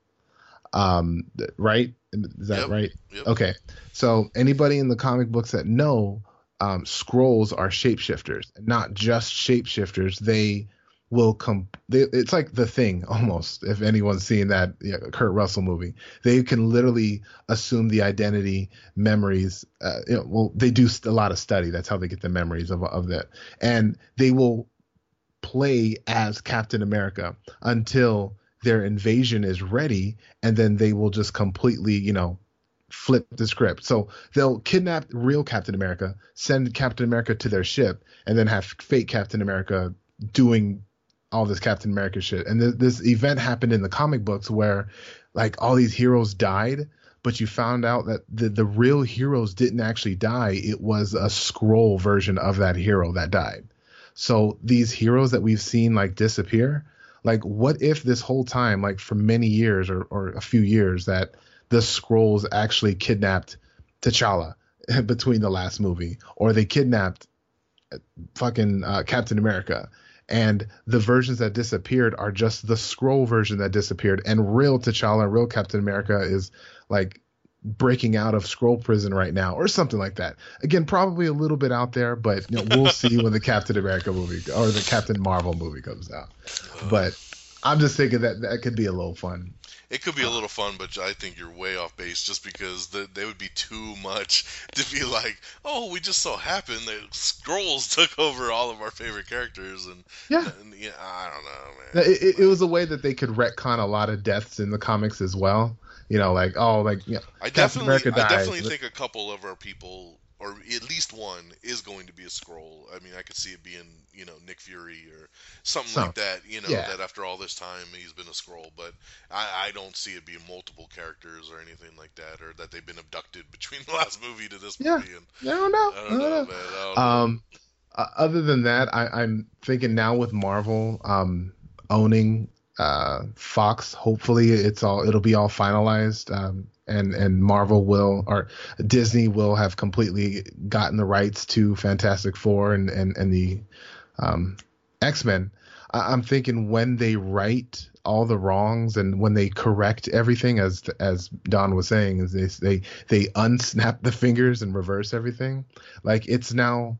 Um, th- right? Is that Yep. right? Yep. Okay. So anybody in the comic books that know, um, scrolls are shapeshifters, not just shapeshifters. They will come. They, it's like The Thing almost. If anyone's seen that you know, Kurt Russell movie, they can literally assume the identity, memories. Uh, you know, well, they do st- a lot of study. That's how they get the memories of of that, and they will play as Captain America until their invasion is ready, and then they will just completely, you know, flip the script. So they'll kidnap real Captain America, send Captain America to their ship, and then have fake Captain America doing all this Captain America shit. And th- this event happened in the comic books where like all these heroes died, but you found out that the, the real heroes didn't actually die. It was a scroll version of that hero that died. So these heroes that we've seen like disappear, like what if this whole time, like for many years or, or a few years, that the scrolls actually kidnapped T'Challa between the last movie, or they kidnapped fucking uh, Captain America, and the versions that disappeared are just the scroll version that disappeared, and real T'Challa, real Captain America is like breaking out of scroll prison right now, or something like that. Again, probably a little bit out there, but you know, we'll see when the Captain America movie or the Captain Marvel movie comes out. But I'm just thinking that that could be a little fun. It could be a little fun, but I think you're way off base just because the, they would be too much to be like, oh, we just so happened that Skrulls took over all of our favorite characters, and Yeah. and, yeah, I don't know, man. It, it, it was a way that they could retcon a lot of deaths in the comics as well. You know, like, oh, like, you know, I Captain definitely, America I dies. definitely think a couple of our people, or at least one, is going to be a Skrull. I mean, I could see it being, you know, Nick Fury or something Some- like that. You know, yeah. that after all this time he's been a Skrull, but I, I don't see it being multiple characters or anything like that, or that they've been abducted between the last movie to this Yeah. movie. And I don't know. I don't know, man. I don't know. Um, uh, other than that, I, I'm thinking now with Marvel um, owning uh, Fox, hopefully it's all it'll be all finalized, um, and and Marvel will or Disney will have completely gotten the rights to Fantastic Four and and and the um, X-Men. I, I'm thinking when they right all the wrongs and when they correct everything, as as Don was saying, is they they they unsnap the fingers and reverse everything. Like it's now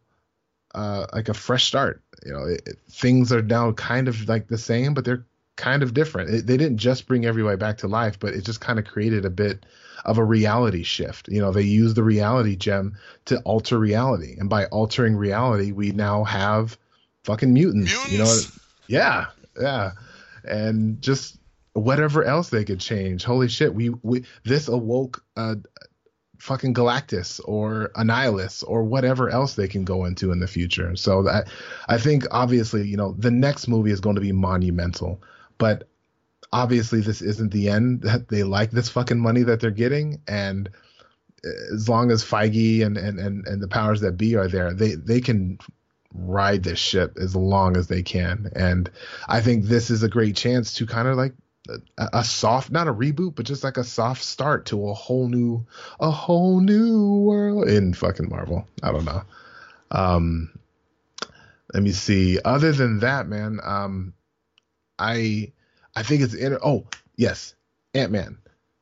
uh, like a fresh start. You know, it, it- things are now kind of like the same, but they're kind of different. It, they didn't just bring everybody back to life, but it just kind of created a bit of a reality shift. You know, they use the reality gem to alter reality, and by altering reality, we now have fucking mutants. Mutants? You know, what- yeah, yeah, and just whatever else they could change. Holy shit, we we this awoke uh, fucking Galactus or Annihilus or whatever else they can go into in the future. So that I think obviously, you know, the next movie is going to be monumental, but obviously this isn't the end. That they like this fucking money that they're getting, and as long as Feige and and and, and the powers that be are there, they they can ride this ship as long as they can. And I think this is a great chance to kind of like a, a soft, not a reboot, but just like a soft start to a whole new, a whole new world in fucking Marvel. I don't know. Um, let me see. Other than that, man, um, I, I think it's inter- Oh yes, Ant-Man.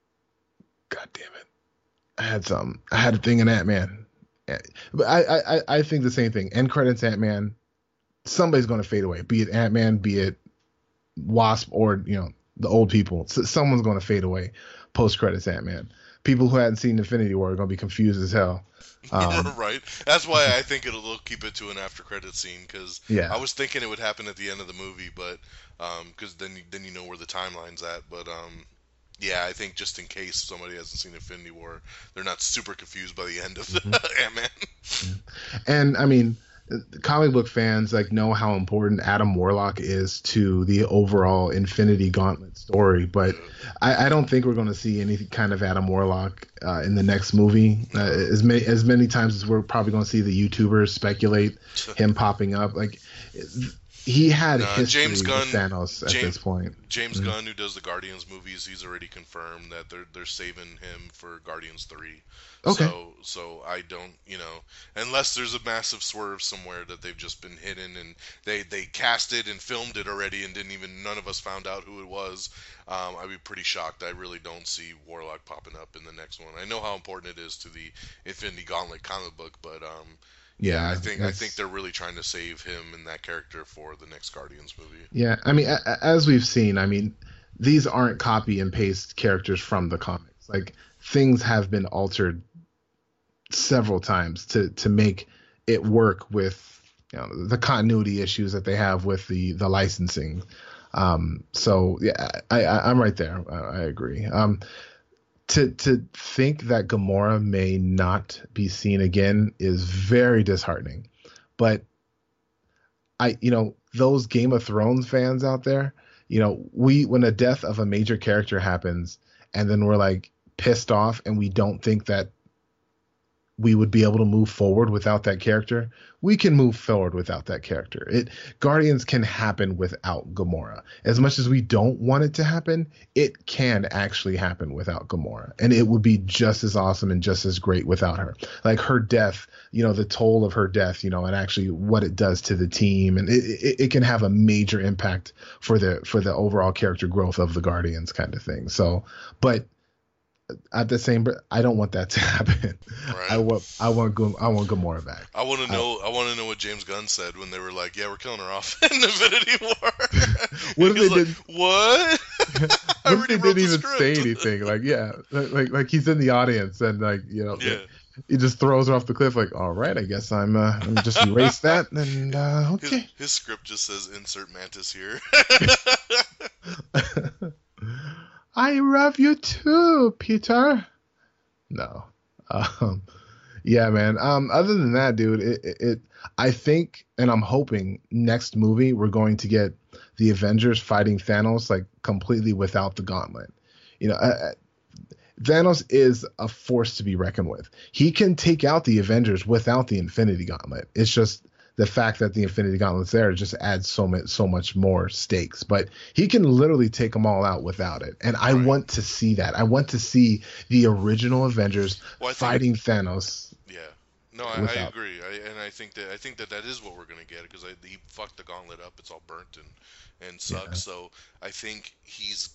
God damn it! I had some. I had a thing in Ant-Man. But I, I, I think the same thing. End credits Ant-Man. Somebody's going to fade away. Be it Ant-Man, be it Wasp, or you know the old people. So someone's going to fade away. Post credits Ant-Man. People who hadn't seen Infinity War are going to be confused as hell. Um, right. That's why I think it'll they'll keep it to an after credit scene, because Yeah. I was thinking it would happen at the end of the movie, but because then you- then you know where the timeline's at. But um, yeah, I think just in case somebody hasn't seen Infinity War, they're not super confused by the end of Mm-hmm. Ant-Man. and I mean, comic book fans like know how important Adam Warlock is to the overall Infinity Gauntlet story, but I, I don't think we're going to see any kind of Adam Warlock uh, in the next movie. Uh, as many as many times as we're probably going to see the YouTubers speculate him popping up, like he had uh, history James Gunn, with Thanos at James, this point. James mm-hmm. Gunn, who does the Guardians movies, he's already confirmed that they're they're saving him for Guardians three. Okay. So so I don't, you know, unless there's a massive swerve somewhere that they've just been hidden and they they casted and filmed it already and didn't even none of us found out who it was. Um, I'd be pretty shocked. I really don't see Warlock popping up in the next one. I know how important it is to the Infinity Gauntlet comic book, but um. Yeah, I think I think they're really trying to save him and that character for the next Guardians movie. Yeah, I mean, a- as we've seen, I mean, these aren't copy and paste characters from the comics. Like, things have been altered several times to to make it work with, you know, the continuity issues that they have with the the licensing. Um, so yeah, I, I I'm right there. I, I agree. Um, To to think that Gamora may not be seen again is very disheartening. But I, you know, those Game of Thrones fans out there, you know, we when a death of a major character happens and then we're like pissed off and we don't think that we would be able to move forward without that character, we can move forward without that character. It Guardians can happen without Gamora. As much as we don't want it to happen, it can actually happen without Gamora. And it would be just as awesome and just as great without her. Like her death, you know, the toll of her death, you know, and actually what it does to the team. And it, it, it can have a major impact for the for the overall character growth of the Guardians kind of thing. So, but at the same, I don't want that to happen. Right. I want, I want, I want Gamora back. I want to know, I, I want to know what James Gunn said when they were like, "Yeah, we're killing her off in Infinity War." What if they like, did? What? What if they didn't even script. say anything? Like, yeah, like, like, like he's in the audience and like, you know, yeah. like, he just throws her off the cliff. Like, all right, I guess I'm, uh, I'm just erase that and uh, okay. His, his script just says "Insert Mantis here." I love you too, Peter. No. Um, yeah, man. Um, other than that, dude, it, it, it, I think, and I'm hoping next movie we're going to get the Avengers fighting Thanos like completely without the gauntlet. You know, uh, Thanos is a force to be reckoned with. He can take out the Avengers without the Infinity Gauntlet. It's just the fact that the Infinity Gauntlet's there just adds so much, so much more stakes. But he can literally take them all out without it. And I right. want to see that. I want to see the original Avengers well, fighting think, Thanos. Yeah. No, I, I agree. I, and I think that I think that that is what we're going to get because he fucked the gauntlet up. It's all burnt and, and sucks. Yeah. So I think he's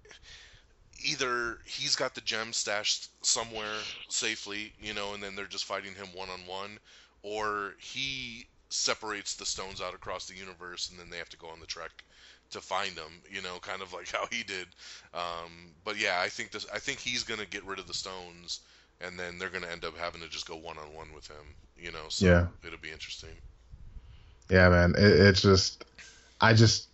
either he's got the gem stashed somewhere safely, you know, and then they're just fighting him one-on-one, or he separates the stones out across the universe and then they have to go on the trek to find them, you know, kind of like how he did. Um, but yeah, I think this, I think he's going to get rid of the stones and then they're going to end up having to just go one-on-one with him, you know, so yeah. it'll be interesting. Yeah, man. It, it's just, I just,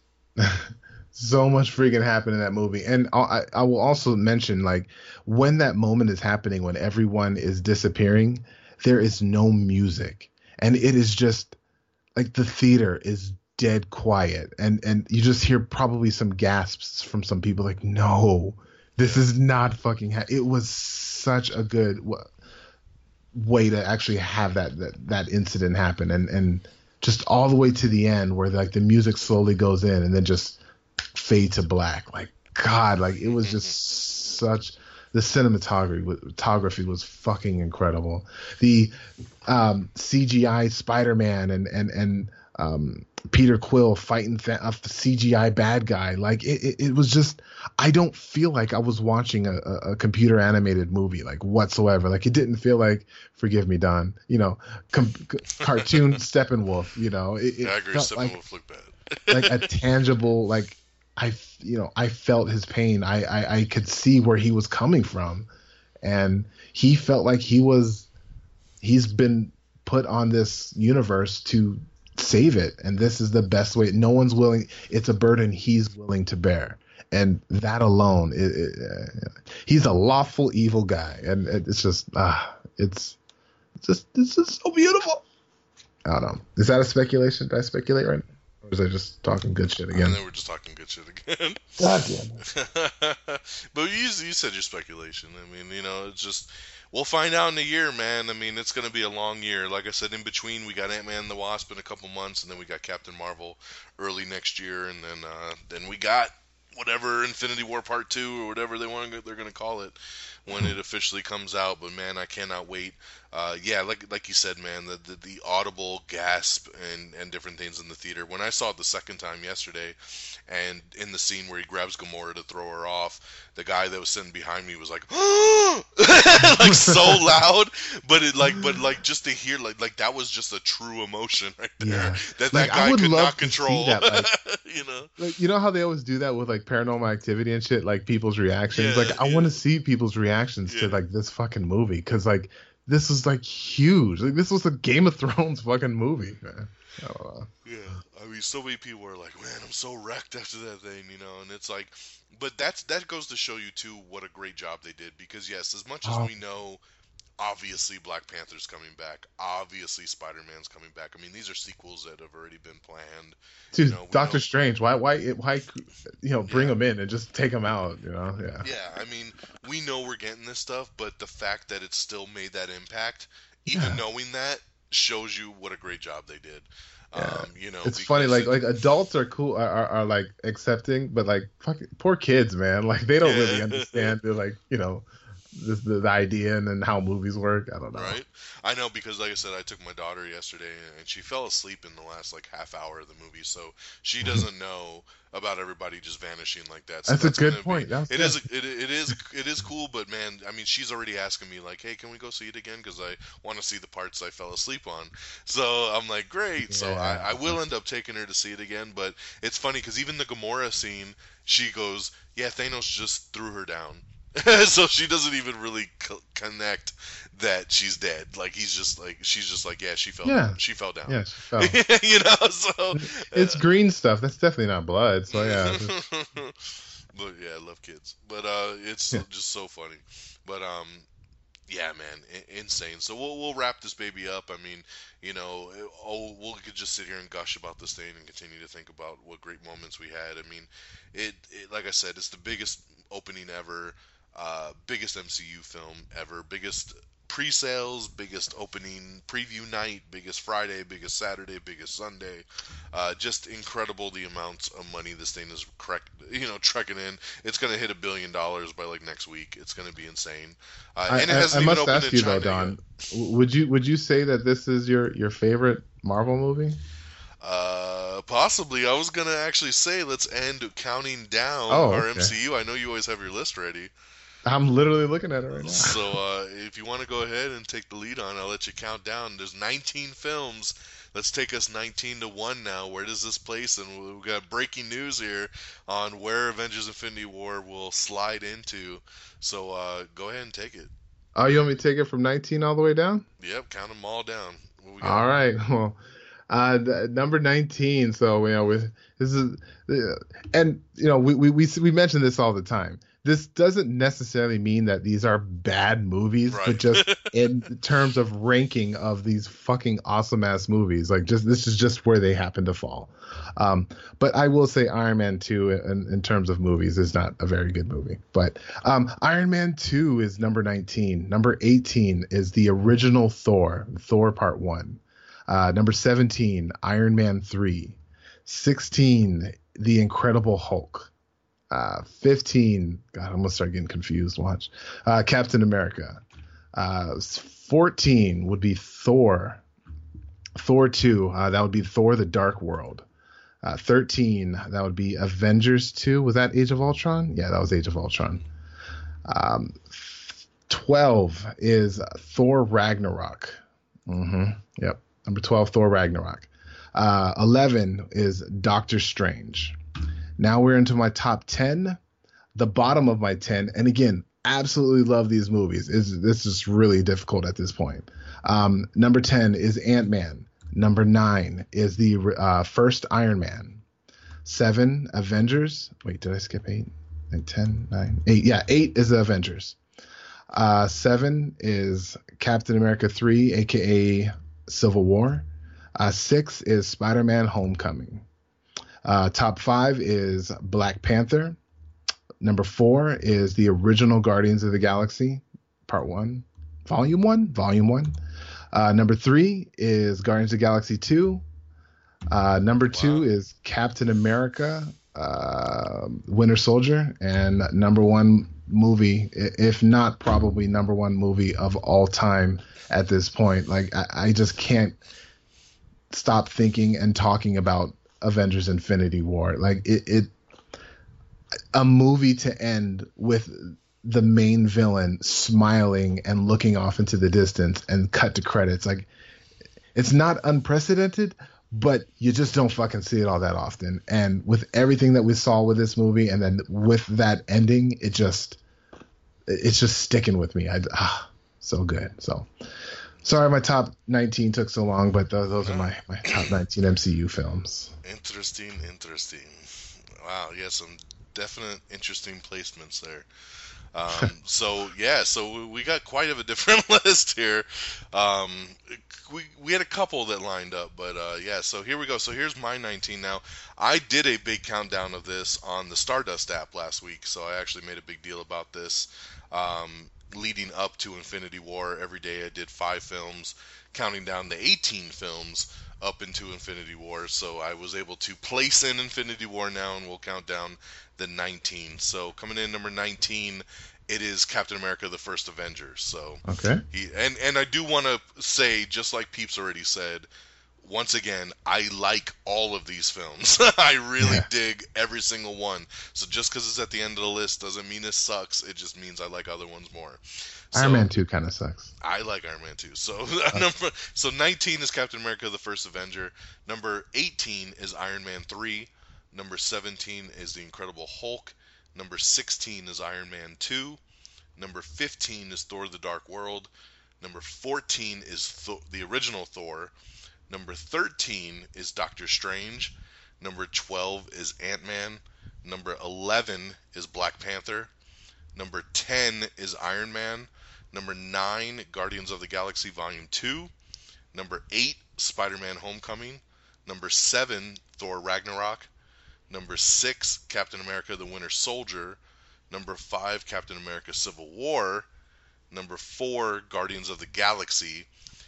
so much freaking happened in that movie. And I, I will also mention, like, when that moment is happening, when everyone is disappearing, there is no music. And it is just, like, the theater is dead quiet. And, and you just hear probably some gasps from some people, like, no, this is not fucking, ha-. It was such a good w- way to actually have that, that, that incident happen. And, and just all the way to the end where, like, the music slowly goes in and then just fade to black. Like, God, like, it was just such, the cinematography photography was fucking incredible. The um, C G I Spider-Man and and and um, Peter Quill fighting th- a C G I bad guy, like it, it, it was just, I don't feel like I was watching a, a computer animated movie like whatsoever. Like, it didn't feel like, forgive me, Don, you know, com- cartoon Steppenwolf. You know, it, it yeah, I agree. felt Steppenwolf like, looked bad. like a tangible, like, I, you know, I felt his pain. I, I, I could see where he was coming from, and he felt like he was, he's been put on this universe to save it, and this is the best way. No one's willing. It's a burden he's willing to bear, and that alone, it, it, uh, he's a lawful evil guy, and it, it's just, ah, uh, it's just, it's just so beautiful. I don't know. Is that a speculation? Did I speculate right now? Or was I just talking good shit again? And then we're just talking good shit again. God damn it. But you, you said your speculation. I mean, you know, it's just, we'll find out in a year, man. I mean, it's going to be a long year. Like I said, in between, we got Ant-Man and the Wasp in a couple months, and then we got Captain Marvel early next year, and then uh, then we got whatever Infinity War Part two or whatever they want they're going to call it when it officially comes out. But man, I cannot wait. Uh, yeah, like like you said, man, the, the the audible gasp and and different things in the theater. When I saw it the second time yesterday, and in the scene where he grabs Gamora to throw her off, the guy that was sitting behind me was like, like so loud. But it like but like just to hear like like that was just a true emotion right there. Yeah. That Like, that I guy would could love not to see control. that, like- you know. Like, you know how they always do that with like Paranormal Activity and shit, like people's reactions. Yeah, like I yeah. want to see people's reactions Yeah. to like this fucking movie because like this was like huge. Like this was a Game of Thrones fucking movie, man. Oh, Yeah, I mean, so many people are like, "Man, I'm so wrecked after that thing," you know, and it's like, but that's that goes to show you too what a great job they did because yes, as much as Oh. we know, obviously Black Panther's coming back, obviously Spider-Man's coming back. I mean, these are sequels that have already been planned. dude, You know, we Doctor know- Strange. Why, why, why, you know, bring Yeah. him in and just take him out. You know, yeah. Yeah, I mean, we know we're getting this stuff, but the fact that it still made that impact, even Yeah. knowing that, shows you what a great job they did. Yeah. Um, you know, It's funny, because like it- like adults are cool, are, are, are like accepting, but like fucking poor kids, man, like they don't Yeah. really understand the like you know, the, the the idea and then how movies work. I don't know. Right? I know because, like I said, I took my daughter yesterday and she fell asleep in the last like half hour of the movie, so she doesn't know about everybody just vanishing like that. So That's a good gonna be- point. That was It good. is, it, it is, it is cool, but man, I mean, she's already asking me like, "Hey, can we go see it again?" Because I want to see the parts I fell asleep on. So I'm like, "Great." So Yeah. I, I will end up taking her to see it again. But it's funny because even the Gamora scene, she goes, "Yeah, Thanos just threw her down." So she doesn't even really co- connect that she's dead. Like he's just like she's just like yeah she fell Yeah. down. She fell down. Yeah, she fell. You know, so It's uh, green stuff. That's definitely not blood. So yeah. but yeah, I love kids. But uh, it's Yeah. just so funny. But um, yeah, man, I- insane. So we'll we'll wrap this baby up. I mean, you know, oh, we'll could just sit here and gush about this thing and continue to think about what great moments we had. I mean, it, it like I said, it's the biggest opening ever. Uh, biggest M C U film ever, biggest pre-sales, biggest opening preview night, biggest Friday, biggest Saturday, biggest Sunday. Uh, just incredible the amounts of money this thing is, correct, you know, trekking in. It's gonna hit a billion dollars by like next week. It's gonna be insane. Uh, I, and it I, hasn't I even must opened ask in you though, China Don. w- Would you would you say that this is your your favorite Marvel movie? Uh, possibly. I was gonna actually say let's end counting down Oh, our okay. M C U. I know you always have your list ready. I'm literally looking at it right now. So uh, if you want to go ahead and take the lead on, I'll let you count down. There's nineteen films. Let's take us nineteen to one now. Where does this place? And we've got breaking news here on where Avengers Infinity War will slide into. So uh, go ahead and take it. Oh, you want me to take it from nineteen all the way down? Yep, count them all down. What we got? All right. Well, uh, th- number nineteen. So you know, with this is, uh, and you know, we we we we mention this all the time. This doesn't necessarily mean that these are bad movies, Right. but just in terms of ranking of these fucking awesome ass movies, like just this is just where they happen to fall. Um, but I will say Iron Man two, in, in terms of movies, is not a very good movie. But um, Iron Man two is number nineteen. Number eighteen is the original Thor, Thor Part One. Uh, number seventeen, Iron Man three. sixteen, The Incredible Hulk. Uh, fifteen, God, I'm gonna start getting confused. Watch, uh, Captain America. Uh, fourteen would be Thor. Thor two. Uh, that would be Thor: The Dark World. Uh, thirteen, that would be Avengers two. Was that Age of Ultron? Yeah, that was Age of Ultron. Um, twelve is Thor Ragnarok. Mm-hmm. Yep. Number twelve, Thor Ragnarok. Uh, eleven is Doctor Strange. Now we're into my top ten, the bottom of my ten. And again, absolutely love these movies. It's, this is really difficult at this point. Um, number ten is Ant-Man. Number nine is the uh, first Iron Man. Seven, Avengers. Wait, did I skip eight? Like ten, nine, eight. Yeah, eight is the Avengers. Uh, seven is Captain America three, a k a. Civil War. Uh, six is Spider-Man: Homecoming. Uh, top five is Black Panther. Number four is the original Guardians of the Galaxy, Part One, Volume One, Volume One. Uh, number three is Guardians of the Galaxy Two. Uh, number two Wow. is Captain America, uh, Winter Soldier, and number one movie, i- if not probably number one movie of all time at this point. Like I, I just can't stop thinking and talking about Avengers: Infinity War. Like it, it, a movie to end with the main villain smiling and looking off into the distance and cut to credits. Like it's not unprecedented, but you just don't fucking see it all that often. And with everything that we saw with this movie, and then with that ending, it just it's just sticking with me. I ah, so good. So sorry, my top nineteen took so long, but those, those are my, my top nineteen M C U films. Interesting, interesting. Wow, yeah, some definite interesting placements there. Um, so yeah, so we got quite of a different list here. Um, we we had a couple that lined up, but uh, yeah. So here we go. So here's my nineteen now. I did a big countdown of this on the Stardust app last week, so I actually made a big deal about this. Um, leading up to Infinity War, every day I did five films, counting down the eighteen films up into Infinity War. So I was able to place in Infinity War now, and we'll count down the nineteen. So coming in number nineteen, it is Captain America: The First Avenger. So Okay. he and and I do want to say, just like Peeps already said, once again, I like all of these films. I really Yeah. dig every single one. So just because it's at the end of the list doesn't mean it sucks. It just means I like other ones more. So, Iron Man two kind of sucks. I like Iron Man too. So number so nineteen is Captain America: The First Avenger. Number eighteen is Iron Man three. Number seventeen is The Incredible Hulk. Number sixteen is Iron Man two. Number fifteen is Thor: The Dark World. Number fourteen is Thor, the original Thor. Number thirteen is Doctor Strange. Number twelve is Ant-Man. Number eleven is Black Panther. Number ten is Iron Man. Number nine, Guardians of the Galaxy Volume two. Number eight, Spider-Man: Homecoming. Number seven, Thor: Ragnarok. Number six, Captain America: The Winter Soldier. Number five, Captain America: Civil War. Number four, Guardians of the Galaxy.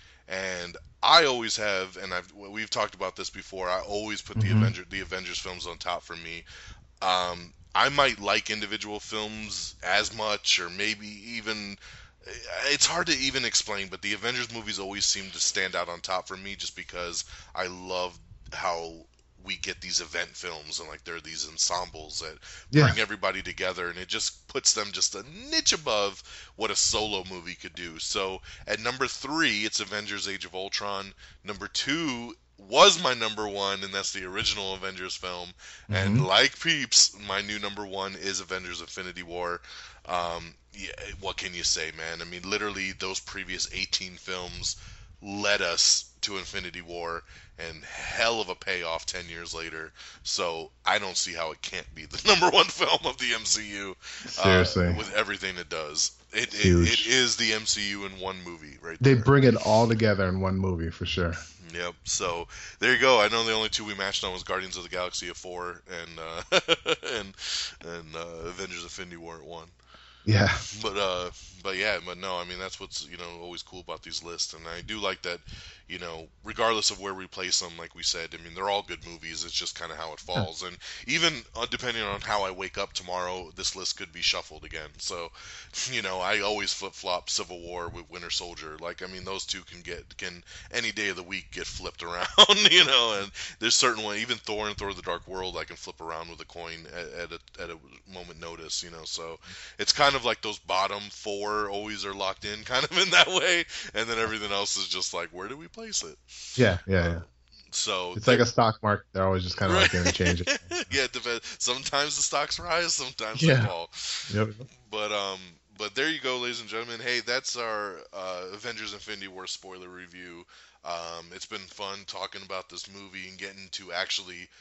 And I always have, and I've we've talked about this before, I always put the Mhm. Avenger the Avengers films on top for me. Um, I might like individual films as much, or maybe even it's hard to even explain, but the Avengers movies always seem to stand out on top for me, just because I love how we get these event films, and like there are these ensembles that Yeah. bring everybody together, and it just puts them just a niche above what a solo movie could do. So at number three, it's Avengers: Age of Ultron. Number two was my number one, and that's the original Avengers film. And Mhm. like Peeps, my new number one is Avengers: Infinity War. Um, yeah, what can you say, man? I mean, literally, those previous eighteen films led us to Infinity War, and hell of a payoff ten years later. So I don't see how it can't be the number one film of the M C U. Seriously. uh, with everything it does. It, it Huge. it is the M C U in one movie, right They there. bring it all together in one movie for sure. Yep. So there you go. I know the only two we matched on was Guardians of the Galaxy at four, and uh, and and uh, Avengers: Infinity War at one. Yeah. But uh, but yeah, but no, I mean that's what's you know always cool about these lists, and I do like that, you know, regardless of where we place them, like we said, I mean they're all good movies. It's just kind of how it falls, and even uh, depending on how I wake up tomorrow, this list could be shuffled again. So, you know, I always flip flop Civil War with Winter Soldier. Like I mean, those two can get can any day of the week get flipped around, you know. And there's certain one, even Thor and Thor: The Dark World, I can flip around with a coin at, at a at a moment notice, you know. So it's kind of like those bottom four always are locked in, kind of in that way, and then everything else is just like, where do we place it? Yeah, yeah, yeah. So It's like a stock market. They're always just kind of like interchanging. yeah, it depends. Sometimes the stocks rise, sometimes Yeah. they fall. Yep. But um, but there you go, ladies and gentlemen. Hey, that's our uh, Avengers: Infinity War spoiler review. Um, it's been fun talking about this movie and getting to actually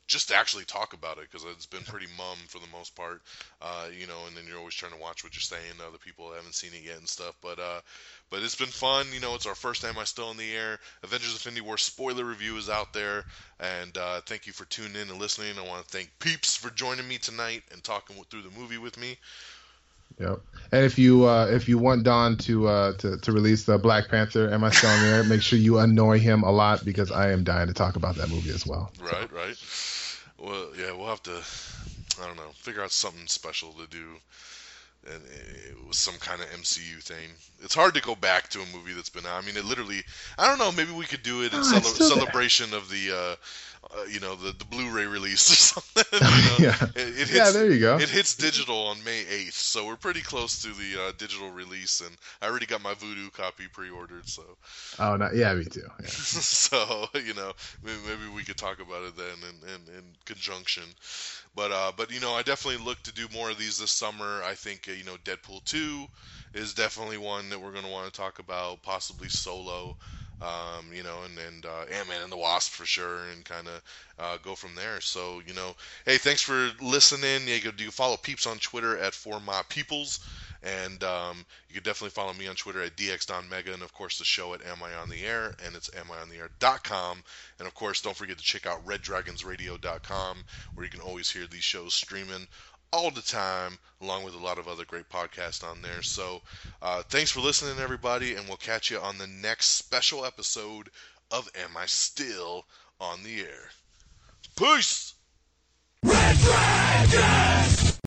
just to actually talk about it, because it's been pretty mum for the most part, uh, you know, and then you're always trying to watch what you're saying to other people that haven't seen it yet and stuff, but uh, but it's been fun, you know. It's our first Am I Still in the Air. Avengers Infinity War spoiler review is out there, and uh, thank you for tuning in and listening. I want to thank Peeps for joining me tonight and talking through the movie with me. Yep. And if you uh, if you want Don to uh, to to release the Black Panther, Am I Still in the Air, make sure you annoy him a lot, because I am dying to talk about that movie as well. Right, so. right. Well, yeah, we'll have to, I don't know, figure out something special to do, and it was some kind of M C U thing. It's hard to go back to a movie that's been out. I mean, it literally, I don't know, maybe we could do it in oh, cele- celebration there. of the, uh, uh, you know, the, the Blu-ray release or something. You know? yeah. It, it hits, yeah, there you go. It hits digital on May eighth, so we're pretty close to the uh, digital release, and I already got my Vudu copy pre-ordered, so. Oh, no, yeah, me too. Yeah. So, you know, maybe, maybe we could talk about it then in, in, in conjunction. But, uh, but you know, I definitely look to do more of these this summer. I think, uh, you know, Deadpool two is definitely one that we're going to want to talk about, possibly Solo. Um, you know, and, and uh, Ant-Man and the Wasp for sure, and kind of uh, go from there. So, you know, hey, thanks for listening. You can, you can follow Peeps on Twitter at For My Peoples, and um, you can definitely follow me on Twitter at D X Don Mega, and of course the show at Am I On The Air, and it's am I on the air dot com. And of course, don't forget to check out red dragons radio dot com, where you can always hear these shows streaming all the time, along with a lot of other great podcasts on there. So uh, thanks for listening, everybody, and we'll catch you on the next special episode of Am I Still on the Air? Peace! Red Dragon!